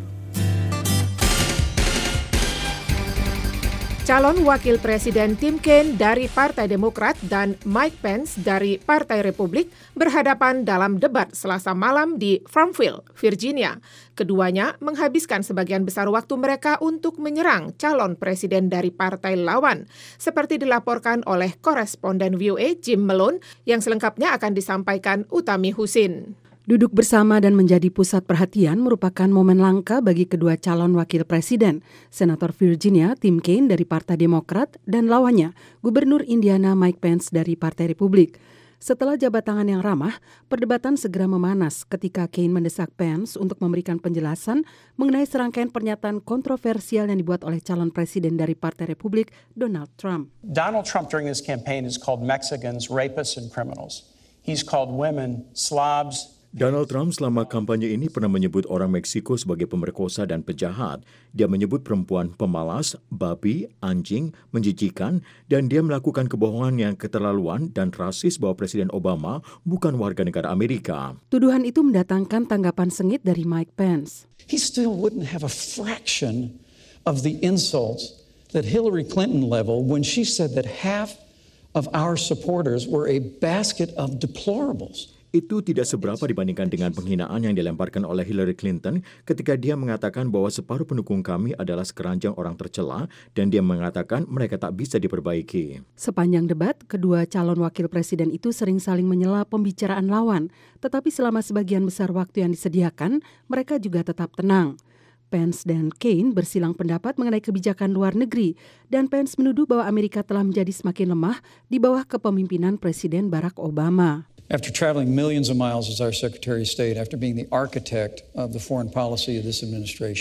Calon Wakil Presiden Tim Kaine dari Partai Demokrat dan Mike Pence dari Partai Republik berhadapan dalam debat Selasa malam di Farmville, Virginia. Keduanya menghabiskan sebagian besar waktu mereka untuk menyerang calon presiden dari partai lawan, seperti dilaporkan oleh koresponden V O A Jim Malone yang selengkapnya akan disampaikan Utami Husin. Duduk bersama dan menjadi pusat perhatian merupakan momen langka bagi kedua calon wakil presiden, Senator Virginia Tim Kaine dari Partai Demokrat dan lawannya, Gubernur Indiana Mike Pence dari Partai Republik. Setelah jabat tangan yang ramah, perdebatan segera memanas ketika Kaine mendesak Pence untuk memberikan penjelasan mengenai serangkaian pernyataan kontroversial yang dibuat oleh calon presiden dari Partai Republik, Donald Trump. Donald Trump during his campaign has called Mexicans rapists and criminals. He's called women slobs. Donald Trump selama kampanye ini pernah menyebut orang Meksiko sebagai pemerkosa dan penjahat. Dia menyebut perempuan pemalas, babi, anjing, menjijikan, dan dia melakukan kebohongan yang keterlaluan dan rasis bahwa Presiden Obama bukan warga negara Amerika. Tuduhan itu mendatangkan tanggapan sengit dari Mike Pence. He still wouldn't have a fraction of the insults that Hillary Clinton leveled when she said that half of our supporters were a basket of deplorables. Itu tidak seberapa dibandingkan dengan penghinaan yang dilemparkan oleh Hillary Clinton ketika dia mengatakan bahwa separuh pendukung kami adalah sekeranjang orang tercela dan dia mengatakan mereka tak bisa diperbaiki. Sepanjang debat, kedua calon wakil presiden itu sering saling menyela pembicaraan lawan, tetapi selama sebagian besar waktu yang disediakan, mereka juga tetap tenang. Pence dan Kaine bersilang pendapat mengenai kebijakan luar negeri dan Pence menuduh bahwa Amerika telah menjadi semakin lemah di bawah kepemimpinan Presiden Barack Obama. After traveling millions of miles as our Secretary of State, after being the architect of the foreign policy of this administration,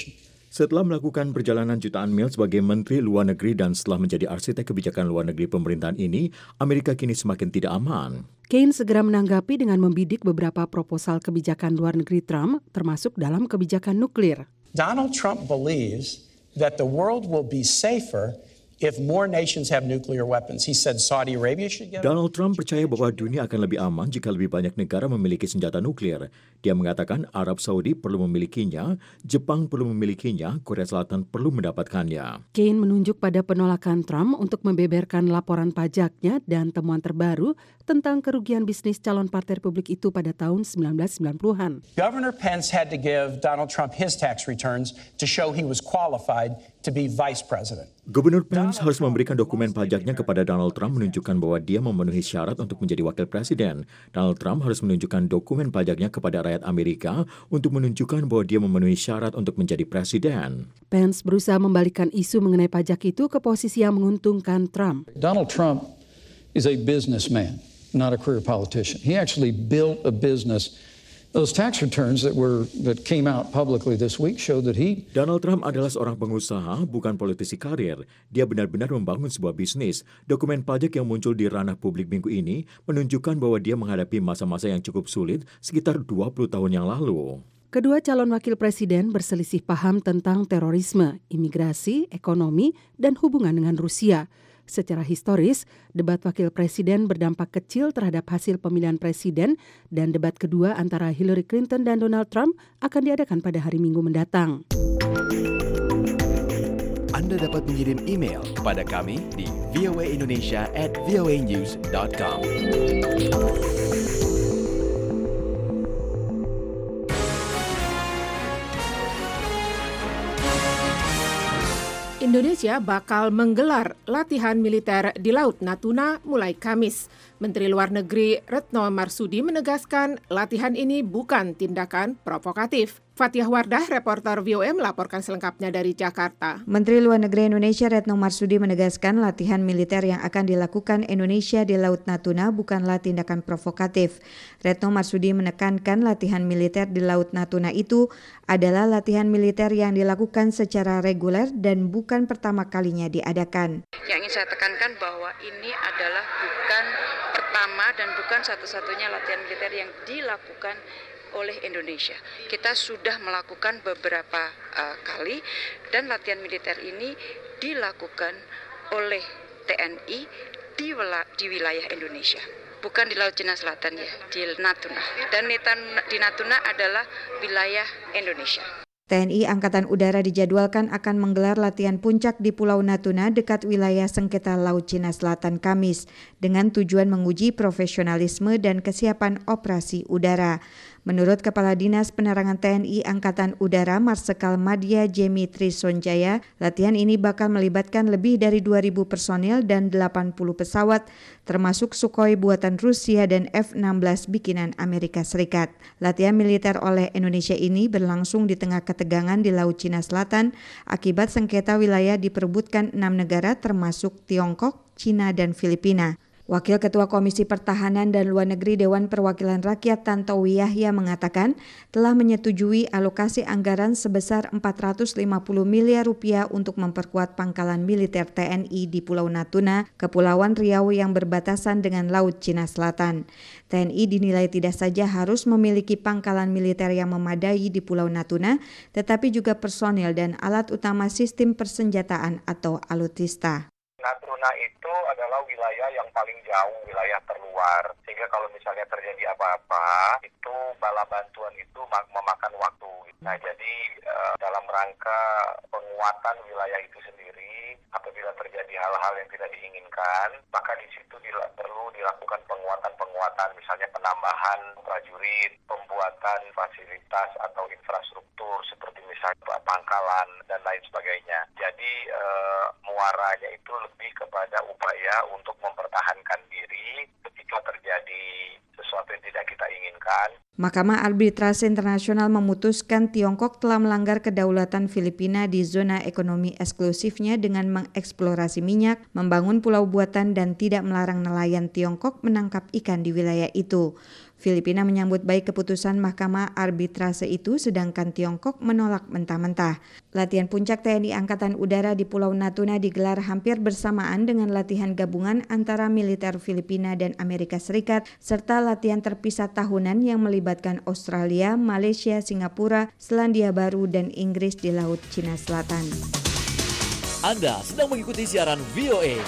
Setelah melakukan perjalanan jutaan mil sebagai Menteri Luar Negeri dan setelah menjadi arsitek kebijakan luar negeri pemerintahan ini, Amerika kini semakin tidak aman. Kaine segera menanggapi dengan membidik beberapa proposal kebijakan luar negeri Trump, termasuk dalam kebijakan nuklir. Donald Trump believes that the world will be safer if more nations have nuclear weapons. He said Saudi Arabia should get... Donald Trump percaya bahwa dunia akan lebih aman jika lebih banyak negara memiliki senjata nuklir. Dia mengatakan Arab Saudi perlu memilikinya, Jepang perlu memilikinya, Korea Selatan perlu mendapatkannya. Kaine menunjuk pada penolakan Trump untuk membeberkan laporan pajaknya dan temuan terbaru tentang kerugian bisnis calon Partai Republik itu pada tahun sembilan belas sembilan puluhan. Governor Pence had to give Donald Trump his tax returns to show he was qualified to be vice president. Gubernur Pence harus memberikan dokumen pajaknya kepada Donald Trump menunjukkan bahwa dia memenuhi syarat untuk menjadi wakil presiden. Donald Trump harus menunjukkan dokumen pajaknya kepada rakyat Amerika untuk menunjukkan bahwa dia memenuhi syarat untuk menjadi presiden. Pence berusaha membalikkan isu mengenai pajak itu ke posisi yang menguntungkan Trump. Donald Trump is a businessman, not a career politician. He actually built a business. Those tax returns that were that came out publicly this week show that he Donald Trump adalah seorang pengusaha, bukan politisi karir. Dia benar-benar membangun sebuah bisnis. Dokumen pajak yang muncul di ranah publik minggu ini menunjukkan bahwa dia menghadapi masa-masa yang cukup sulit sekitar dua puluh tahun yang lalu. Kedua calon wakil presiden berselisih paham tentang terorisme, imigrasi, ekonomi, dan hubungan dengan Rusia. Secara historis, debat wakil presiden berdampak kecil terhadap hasil pemilihan presiden dan debat kedua antara Hillary Clinton dan Donald Trump akan diadakan pada hari Minggu mendatang. Anda dapat mengirim email kepada kami di v o a indonesia at v o a news dot com. Indonesia bakal menggelar latihan militer di Laut Natuna mulai Kamis. Menteri Luar Negeri Retno Marsudi menegaskan latihan ini bukan tindakan provokatif. Fatihah Wardah, reporter V O A melaporkan selengkapnya dari Jakarta. Menteri Luar Negeri Indonesia Retno Marsudi menegaskan latihan militer yang akan dilakukan Indonesia di Laut Natuna bukanlah tindakan provokatif. Retno Marsudi menekankan latihan militer di Laut Natuna itu adalah latihan militer yang dilakukan secara reguler dan bukan pertama kalinya diadakan. Yang ingin saya tekankan bahwa ini adalah bukan pertama dan bukan satu-satunya latihan militer yang dilakukan oleh Indonesia. Kita sudah melakukan beberapa uh, kali dan latihan militer ini dilakukan oleh T N I di, wila- di wilayah Indonesia. Bukan di Laut Cina Selatan ya, di Natuna. Dan di Natuna adalah wilayah Indonesia. T N I Angkatan Udara dijadwalkan akan menggelar latihan puncak di Pulau Natuna dekat wilayah sengketa Laut Cina Selatan Kamis dengan tujuan menguji profesionalisme dan kesiapan operasi udara. Menurut Kepala Dinas Penerangan T N I Angkatan Udara Marsikal Madya Jemi Trisonjaya, latihan ini bakal melibatkan lebih dari dua ribu personil dan delapan puluh pesawat, termasuk Sukhoi buatan Rusia dan F enam belas bikinan Amerika Serikat. Latihan militer oleh Indonesia ini berlangsung di tengah ketegangan di Laut Cina Selatan akibat sengketa wilayah diperebutkan enam negara termasuk Tiongkok, Cina, dan Filipina. Wakil Ketua Komisi Pertahanan dan Luar Negeri Dewan Perwakilan Rakyat Tantowi Yahya mengatakan telah menyetujui alokasi anggaran sebesar empat ratus lima puluh miliar rupiah untuk memperkuat pangkalan militer T N I di Pulau Natuna, Kepulauan Riau yang berbatasan dengan Laut Cina Selatan. T N I dinilai tidak saja harus memiliki pangkalan militer yang memadai di Pulau Natuna, tetapi juga personil dan alat utama sistem persenjataan atau alutsista. Natuna itu adalah wilayah yang paling jauh, wilayah terluar. Sehingga kalau misalnya terjadi apa-apa, itu bala bantuan itu memakan waktu. Nah, jadi uh, dalam rangka penguatan wilayah itu sendiri, apabila terjadi hal-hal yang tidak diinginkan, maka di situ dila- perlu dilakukan penguatan-penguatan, misalnya penambahan prajurit, pembuatan fasilitas atau infrastruktur seperti misalnya pangkalan dan lain sebagainya. Jadi uh, muaranya itu lebih kepada upaya untuk mempertahankan diri ketika terjadi sesuatu yang tidak kita inginkan. Mahkamah Arbitrase Internasional memutuskan Tiongkok telah melanggar kedaulatan Filipina di zona ekonomi eksklusifnya dengan mengeksplorasi minyak, membangun pulau buatan dan tidak melarang nelayan Tiongkok menangkap ikan di wilayah itu. Filipina menyambut baik keputusan Mahkamah Arbitrase itu, sedangkan Tiongkok menolak mentah-mentah. Latihan puncak T N I Angkatan Udara di Pulau Natuna digelar hampir bersamaan dengan latihan gabungan antara militer Filipina dan Amerika Serikat, serta latihan terpisah tahunan yang melibatkan Australia, Malaysia, Singapura, Selandia Baru, dan Inggris di Laut Cina Selatan. Anda sedang mengikuti siaran V O A.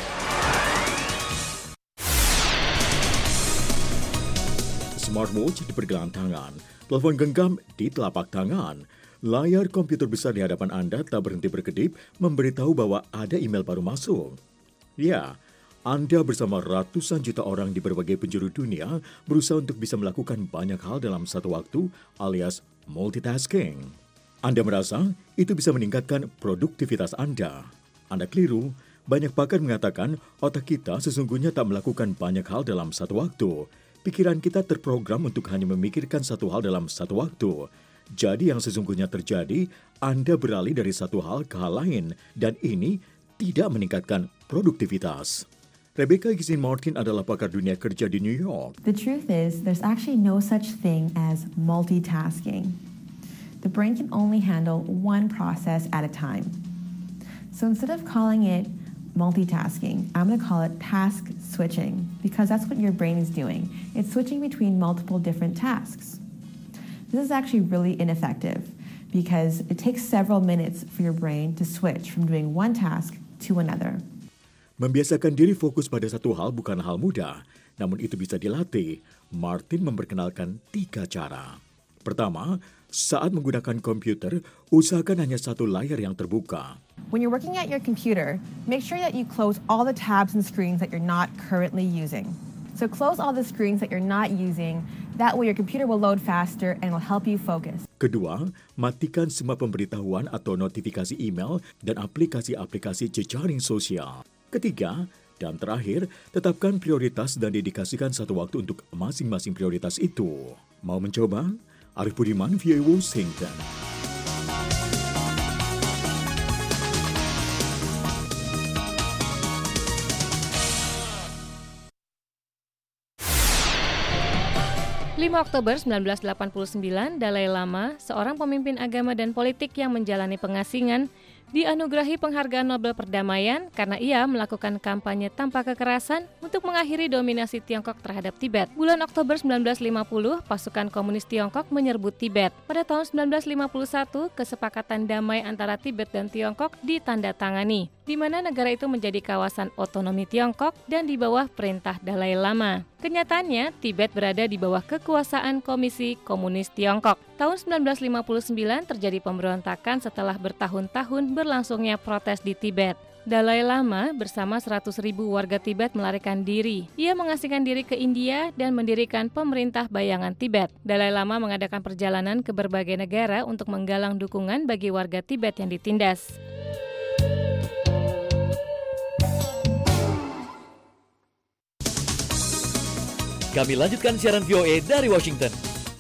Smartwatch di pergelangan tangan, telepon genggam di telapak tangan, layar komputer besar di hadapan Anda tak berhenti berkedip memberitahu bahwa ada email baru masuk. Ya, Anda bersama ratusan juta orang di berbagai penjuru dunia berusaha untuk bisa melakukan banyak hal dalam satu waktu alias multitasking. Anda merasa itu bisa meningkatkan produktivitas Anda. Anda keliru, banyak pakar mengatakan otak kita sesungguhnya tak melakukan banyak hal dalam satu waktu. Pikiran kita terprogram untuk hanya memikirkan satu hal dalam satu waktu. Jadi yang sesungguhnya terjadi, Anda beralih dari satu hal ke hal lain, dan ini tidak meningkatkan produktivitas. Rebecca Gizin-Martin adalah pakar dunia kerja di New York. The truth is, there's actually no such thing as multitasking. The brain can only handle one process at a time. So instead of calling it multitasking, I'm going to call it task switching, because that's what your brain is doing. It's switching between multiple different tasks. This is actually really ineffective because it takes several minutes for your brain to switch from doing one task to another. Membiasakan diri fokus pada satu hal bukan hal mudah, namun itu bisa dilatih. Martin memperkenalkan tiga cara. Pertama, saat menggunakan komputer, usahakan hanya satu layar yang terbuka. When you're working at your computer, make sure that you close all the tabs and screens that you're not currently using. So close all the screens that you're not using. That way your computer will load faster and will help you focus. Kedua, matikan semua pemberitahuan atau notifikasi email dan aplikasi-aplikasi jejaring sosial. Ketiga, dan terakhir, tetapkan prioritas dan dedikasikan satu waktu untuk masing-masing prioritas itu. Mau mencoba? Arif Budiman, V O A Washington. lima Oktober seribu sembilan ratus delapan puluh sembilan, Dalai Lama, seorang pemimpin agama dan politik yang menjalani pengasingan, dianugerahi penghargaan Nobel Perdamaian karena ia melakukan kampanye tanpa kekerasan untuk mengakhiri dominasi Tiongkok terhadap Tibet. Bulan Oktober seribu sembilan ratus lima puluh, pasukan komunis Tiongkok menyerbu Tibet. Pada tahun seribu sembilan ratus lima puluh satu, kesepakatan damai antara Tibet dan Tiongkok ditandatangani, di mana negara itu menjadi kawasan otonomi Tiongkok dan di bawah perintah Dalai Lama. Kenyataannya, Tibet berada di bawah kekuasaan Komisi Komunis Tiongkok. Tahun seribu sembilan ratus lima puluh sembilan terjadi pemberontakan setelah bertahun-tahun berlangsungnya protes di Tibet. Dalai Lama bersama seratus ribu warga Tibet melarikan diri. Ia mengasingkan diri ke India dan mendirikan pemerintah bayangan Tibet. Dalai Lama mengadakan perjalanan ke berbagai negara untuk menggalang dukungan bagi warga Tibet yang ditindas. Kami lanjutkan siaran V O A dari Washington.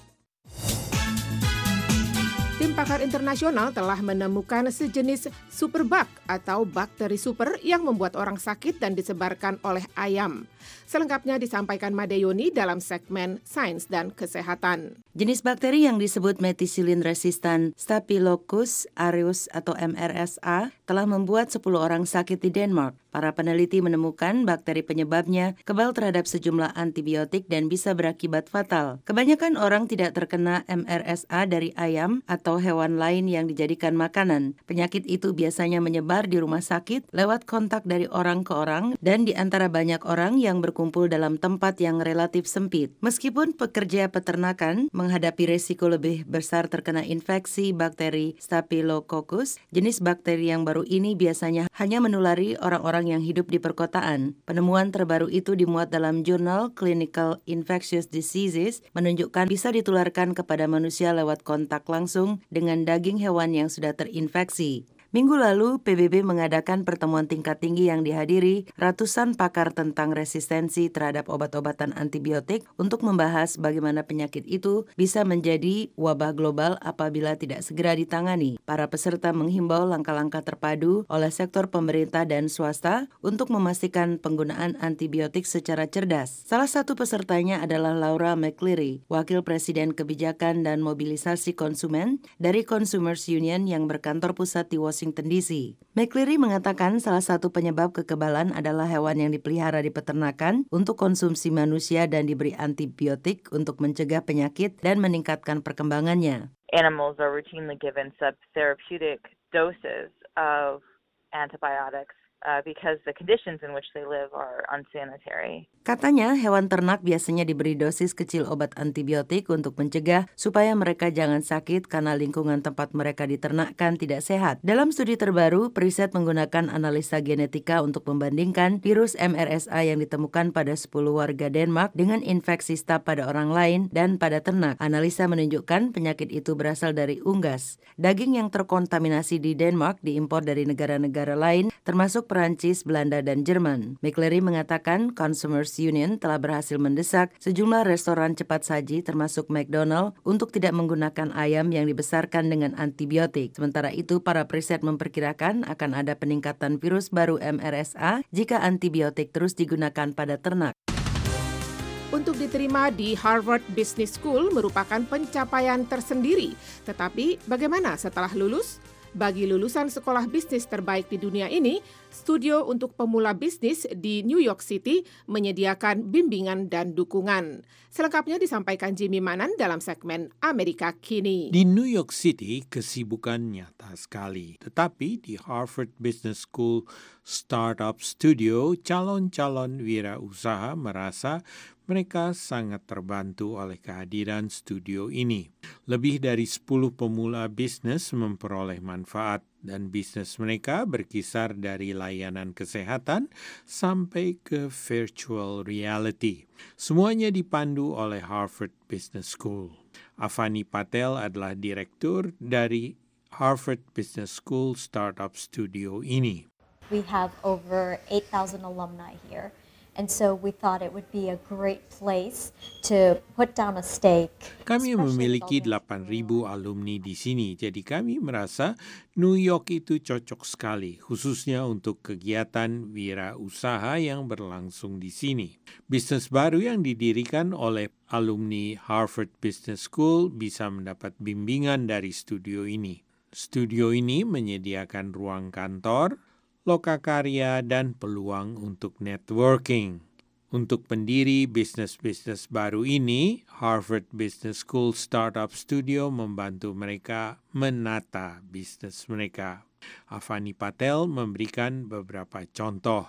Tim pakar internasional telah menemukan sejenis superbug atau bakteri super yang membuat orang sakit dan disebarkan oleh ayam. Selengkapnya disampaikan Made Yoni dalam segmen Sains dan Kesehatan. Jenis bakteri yang disebut methicillin resistant Staphylococcus aureus atau M R S A telah membuat sepuluh orang sakit di Denmark. Para peneliti menemukan bakteri penyebabnya kebal terhadap sejumlah antibiotik dan bisa berakibat fatal. Kebanyakan orang tidak terkena M R S A dari ayam atau hewan lain yang dijadikan makanan. Penyakit itu biasanya menyebar di rumah sakit lewat kontak dari orang ke orang dan di antara banyak orang yang berkumpul dalam tempat yang relatif sempit. Meskipun pekerja peternakan menghadapi resiko lebih besar terkena infeksi bakteri Staphylococcus, jenis bakteri yang baru ini biasanya hanya menulari orang-orang yang hidup di perkotaan. Penemuan terbaru itu dimuat dalam jurnal Clinical Infectious Diseases, menunjukkan bisa ditularkan kepada manusia lewat kontak langsung dengan daging hewan yang sudah terinfeksi. Minggu lalu, P B B mengadakan pertemuan tingkat tinggi yang dihadiri ratusan pakar tentang resistensi terhadap obat-obatan antibiotik untuk membahas bagaimana penyakit itu bisa menjadi wabah global apabila tidak segera ditangani. Para peserta menghimbau langkah-langkah terpadu oleh sektor pemerintah dan swasta untuk memastikan penggunaan antibiotik secara cerdas. Salah satu pesertanya adalah Laura McCleary, Wakil Presiden Kebijakan dan Mobilisasi Konsumen dari Consumers Union yang berkantor pusat di Washington Washington D C. McCleary mengatakan salah satu penyebab kekebalan adalah hewan yang dipelihara di peternakan untuk konsumsi manusia dan diberi antibiotik untuk mencegah penyakit dan meningkatkan perkembangannya. Animals are routinely given subtherapeutic doses of antibiotics Uh, because the conditions in which they live are unsanitary. Katanya, hewan ternak biasanya diberi dosis kecil obat antibiotik untuk mencegah supaya mereka jangan sakit karena lingkungan tempat mereka diternakkan tidak sehat. Dalam studi terbaru, periset menggunakan analisa genetika untuk membandingkan virus M R S A yang ditemukan pada sepuluh warga Denmark dengan infeksi staph pada orang lain dan pada ternak. Analisa menunjukkan penyakit itu berasal dari unggas. Daging yang terkontaminasi di Denmark diimpor dari negara-negara lain, termasuk Perancis, Belanda, dan Jerman. McCleary mengatakan Consumers Union telah berhasil mendesak sejumlah restoran cepat saji termasuk McDonald untuk tidak menggunakan ayam yang dibesarkan dengan antibiotik. Sementara itu, para periset memperkirakan akan ada peningkatan virus baru M R S A jika antibiotik terus digunakan pada ternak. Untuk diterima di Harvard Business School merupakan pencapaian tersendiri. Tetapi bagaimana setelah lulus? Bagi lulusan sekolah bisnis terbaik di dunia ini, studio untuk pemula bisnis di New York City menyediakan bimbingan dan dukungan. Selengkapnya disampaikan Jimmy Manan dalam segmen Amerika Kini. Di New York City, kesibukan nyata sekali. Tetapi di Harvard Business School Startup Studio, calon-calon wirausaha merasa mereka sangat terbantu oleh kehadiran studio ini. Lebih dari sepuluh pemula bisnis memperoleh manfaat dan bisnis mereka berkisar dari layanan kesehatan sampai ke virtual reality. Semuanya dipandu oleh Harvard Business School. Avani Patel adalah direktur dari Harvard Business School Startup Studio ini. We have over eight thousand alumni here. And so we thought it would be a great place to put down a stake. Kami memiliki delapan ribu alumni di sini, jadi kami merasa New York itu cocok sekali, khususnya untuk kegiatan wirausaha yang berlangsung di sini. Bisnis baru yang didirikan oleh alumni Harvard Business School bisa mendapat bimbingan dari studio ini. Studio ini menyediakan ruang kantor, lokakarya, dan peluang untuk networking. Untuk pendiri bisnis-bisnis baru ini, Harvard Business School Startup Studio membantu mereka menata bisnis mereka. Avani Patel memberikan beberapa contoh.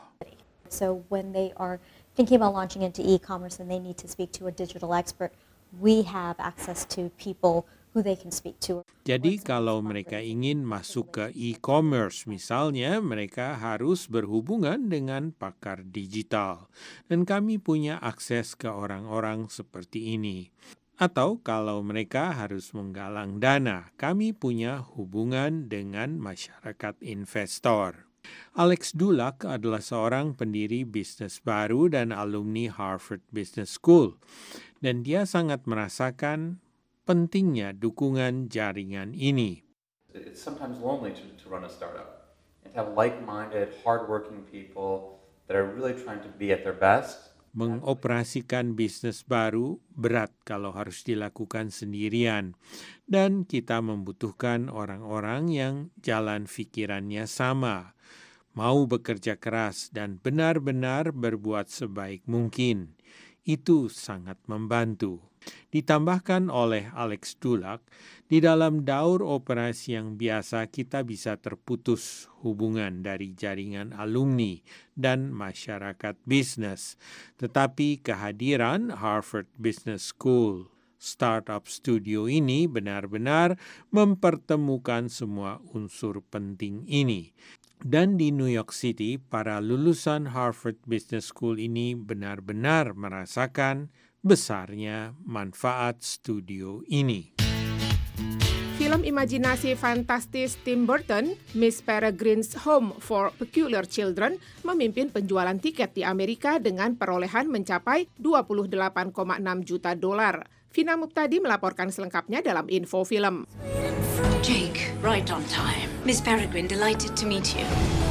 So when they are thinking about launching into e-commerce and they need to speak to a digital expert, we have access to people who they can speak to. Jadi kalau mereka ingin masuk ke e-commerce misalnya, mereka harus berhubungan dengan pakar digital. Dan kami punya akses ke orang-orang seperti ini. Atau kalau mereka harus menggalang dana, kami punya hubungan dengan masyarakat investor. Alex Dulac adalah seorang pendiri bisnis baru dan alumni Harvard Business School. Dan dia sangat merasakan pentingnya dukungan jaringan ini. It's sometimes lonely to, to run a startup and to have like-minded, hardworking people that are really trying to be at their best. Mengoperasikan bisnis baru berat kalau harus dilakukan sendirian. Dan kita membutuhkan orang-orang yang jalan pikirannya sama, mau bekerja keras dan benar-benar berbuat sebaik mungkin. Itu sangat membantu. Ditambahkan oleh Alex Dulac, di dalam daur operasi yang biasa kita bisa terputus hubungan dari jaringan alumni dan masyarakat bisnis. Tetapi kehadiran Harvard Business School Startup Studio ini benar-benar mempertemukan semua unsur penting ini. Dan di New York City, para lulusan Harvard Business School ini benar-benar merasakan besarnya manfaat studio ini. Film Film imajinasi fantastis Tim Burton, Miss Peregrine's Home for Peculiar Children, memimpin penjualan tiket di Amerika dengan perolehan mencapai dua puluh delapan koma enam juta dolar. Vina Muptadi melaporkan selengkapnya dalam info film. Jake, right on time. Miss Peregrine, delighted to meet you.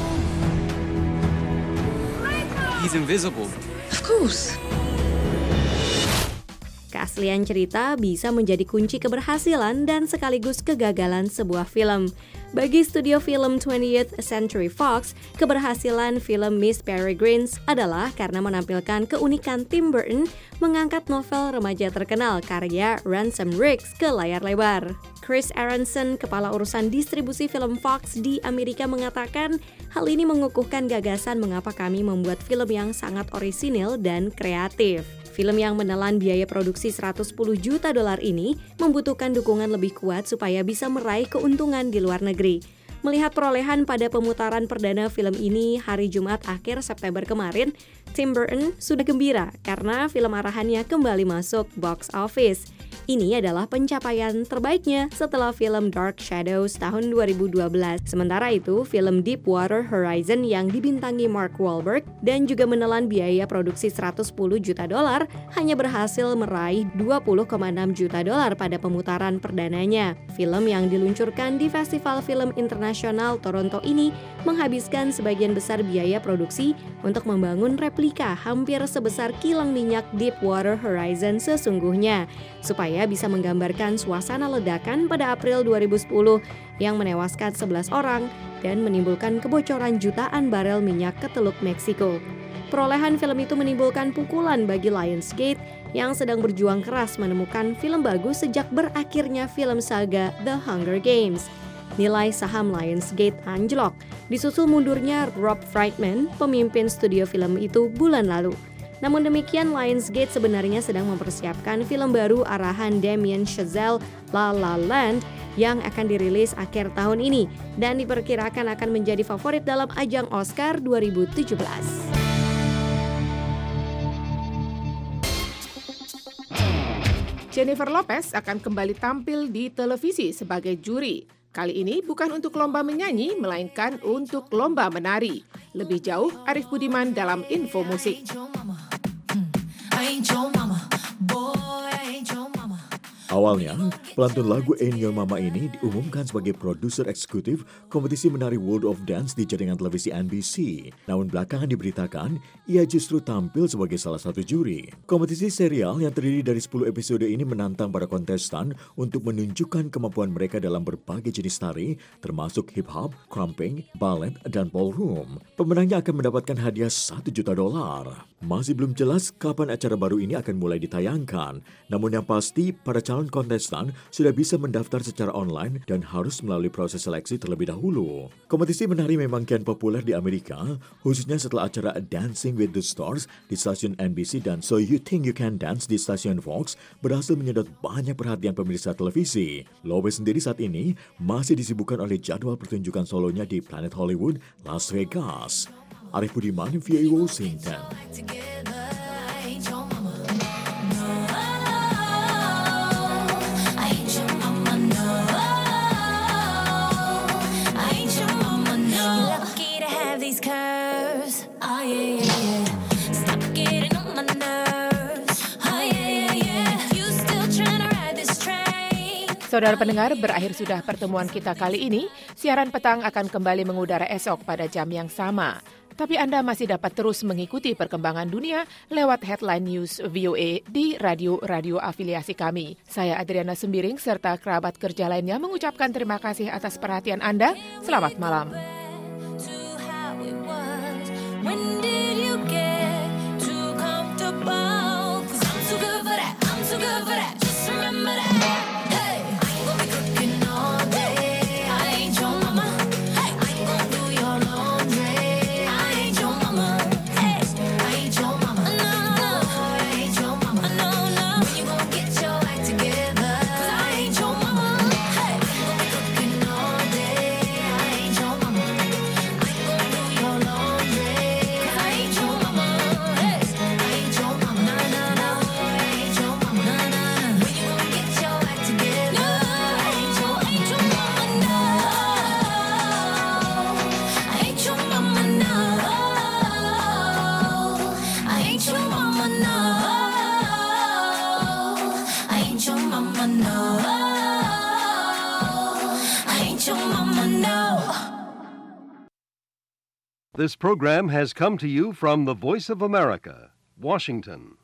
He's invisible. Of course. Keaslian cerita bisa menjadi kunci keberhasilan dan sekaligus kegagalan sebuah film. Bagi studio film twentieth Century Fox, keberhasilan film Miss Peregrine adalah karena menampilkan keunikan Tim Burton mengangkat novel remaja terkenal karya Ransom Riggs ke layar lebar. Chris Aronson, kepala urusan distribusi film Fox di Amerika, mengatakan hal ini mengukuhkan gagasan mengapa kami membuat film yang sangat orisinil dan kreatif. Film yang menelan biaya produksi seratus sepuluh juta dolar ini membutuhkan dukungan lebih kuat supaya bisa meraih keuntungan di luar negeri. Melihat perolehan pada pemutaran perdana film ini hari Jumat akhir September kemarin, Tim Burton sudah gembira karena film arahannya kembali masuk box office. Ini adalah pencapaian terbaiknya setelah film Dark Shadows tahun dua ribu dua belas. Sementara itu, film Deepwater Horizon yang dibintangi Mark Wahlberg dan juga menelan biaya produksi seratus sepuluh juta dolar hanya berhasil meraih dua puluh koma enam juta dolar pada pemutaran perdananya. Film yang diluncurkan di Festival Film Internasional Toronto ini menghabiskan sebagian besar biaya produksi untuk membangun replika hampir sebesar kilang minyak Deepwater Horizon sesungguhnya, supaya bisa menggambarkan suasana ledakan pada April dua ribu sepuluh yang menewaskan sebelas orang dan menimbulkan kebocoran jutaan barel minyak ke Teluk Meksiko. Perolehan film itu menimbulkan pukulan bagi Lionsgate yang sedang berjuang keras menemukan film bagus sejak berakhirnya film saga The Hunger Games. Nilai saham Lionsgate anjlok, disusul mundurnya Rob Friedman, pemimpin studio film itu bulan lalu. Namun demikian, Lionsgate sebenarnya sedang mempersiapkan film baru arahan Damien Chazelle, La La Land, yang akan dirilis akhir tahun ini dan diperkirakan akan menjadi favorit dalam ajang Oscar dua ribu tujuh belas. Jennifer Lopez akan kembali tampil di televisi sebagai juri. Kali ini bukan untuk lomba menyanyi, melainkan untuk lomba menari. Lebih jauh, Arif Budiman dalam Info Musik. Awalnya, pelantun lagu Ain't Your Mama ini diumumkan sebagai produser eksekutif kompetisi menari World of Dance di jaringan televisi N B C. Namun belakangan diberitakan, ia justru tampil sebagai salah satu juri. Kompetisi serial yang terdiri dari sepuluh episode ini menantang para kontestan untuk menunjukkan kemampuan mereka dalam berbagai jenis tari, termasuk hip-hop, crumping, ballet, dan ballroom. Pemenangnya akan mendapatkan hadiah satu juta dolar. Masih belum jelas kapan acara baru ini akan mulai ditayangkan. Namun yang pasti, para calon kontestan sudah bisa mendaftar secara online dan harus melalui proses seleksi terlebih dahulu. Kompetisi menari memang kian populer di Amerika, khususnya setelah acara Dancing with the Stars di stasiun N B C dan So You Think You Can Dance di stasiun Fox berhasil menyedot banyak perhatian pemirsa televisi. Lopez sendiri saat ini masih disibukkan oleh jadwal pertunjukan solonya di Planet Hollywood, Las Vegas. Arif Budiman, V O A Washington. Saudara pendengar, berakhir sudah pertemuan kita kali ini. Siaran petang akan kembali mengudara esok pada jam yang sama. Tapi Anda masih dapat terus mengikuti perkembangan dunia lewat headline news V O A di radio-radio afiliasi kami. Saya Adriana Sembiring serta kerabat kerja lainnya mengucapkan terima kasih atas perhatian Anda. Selamat malam. This program has come to you from the Voice of America, Washington.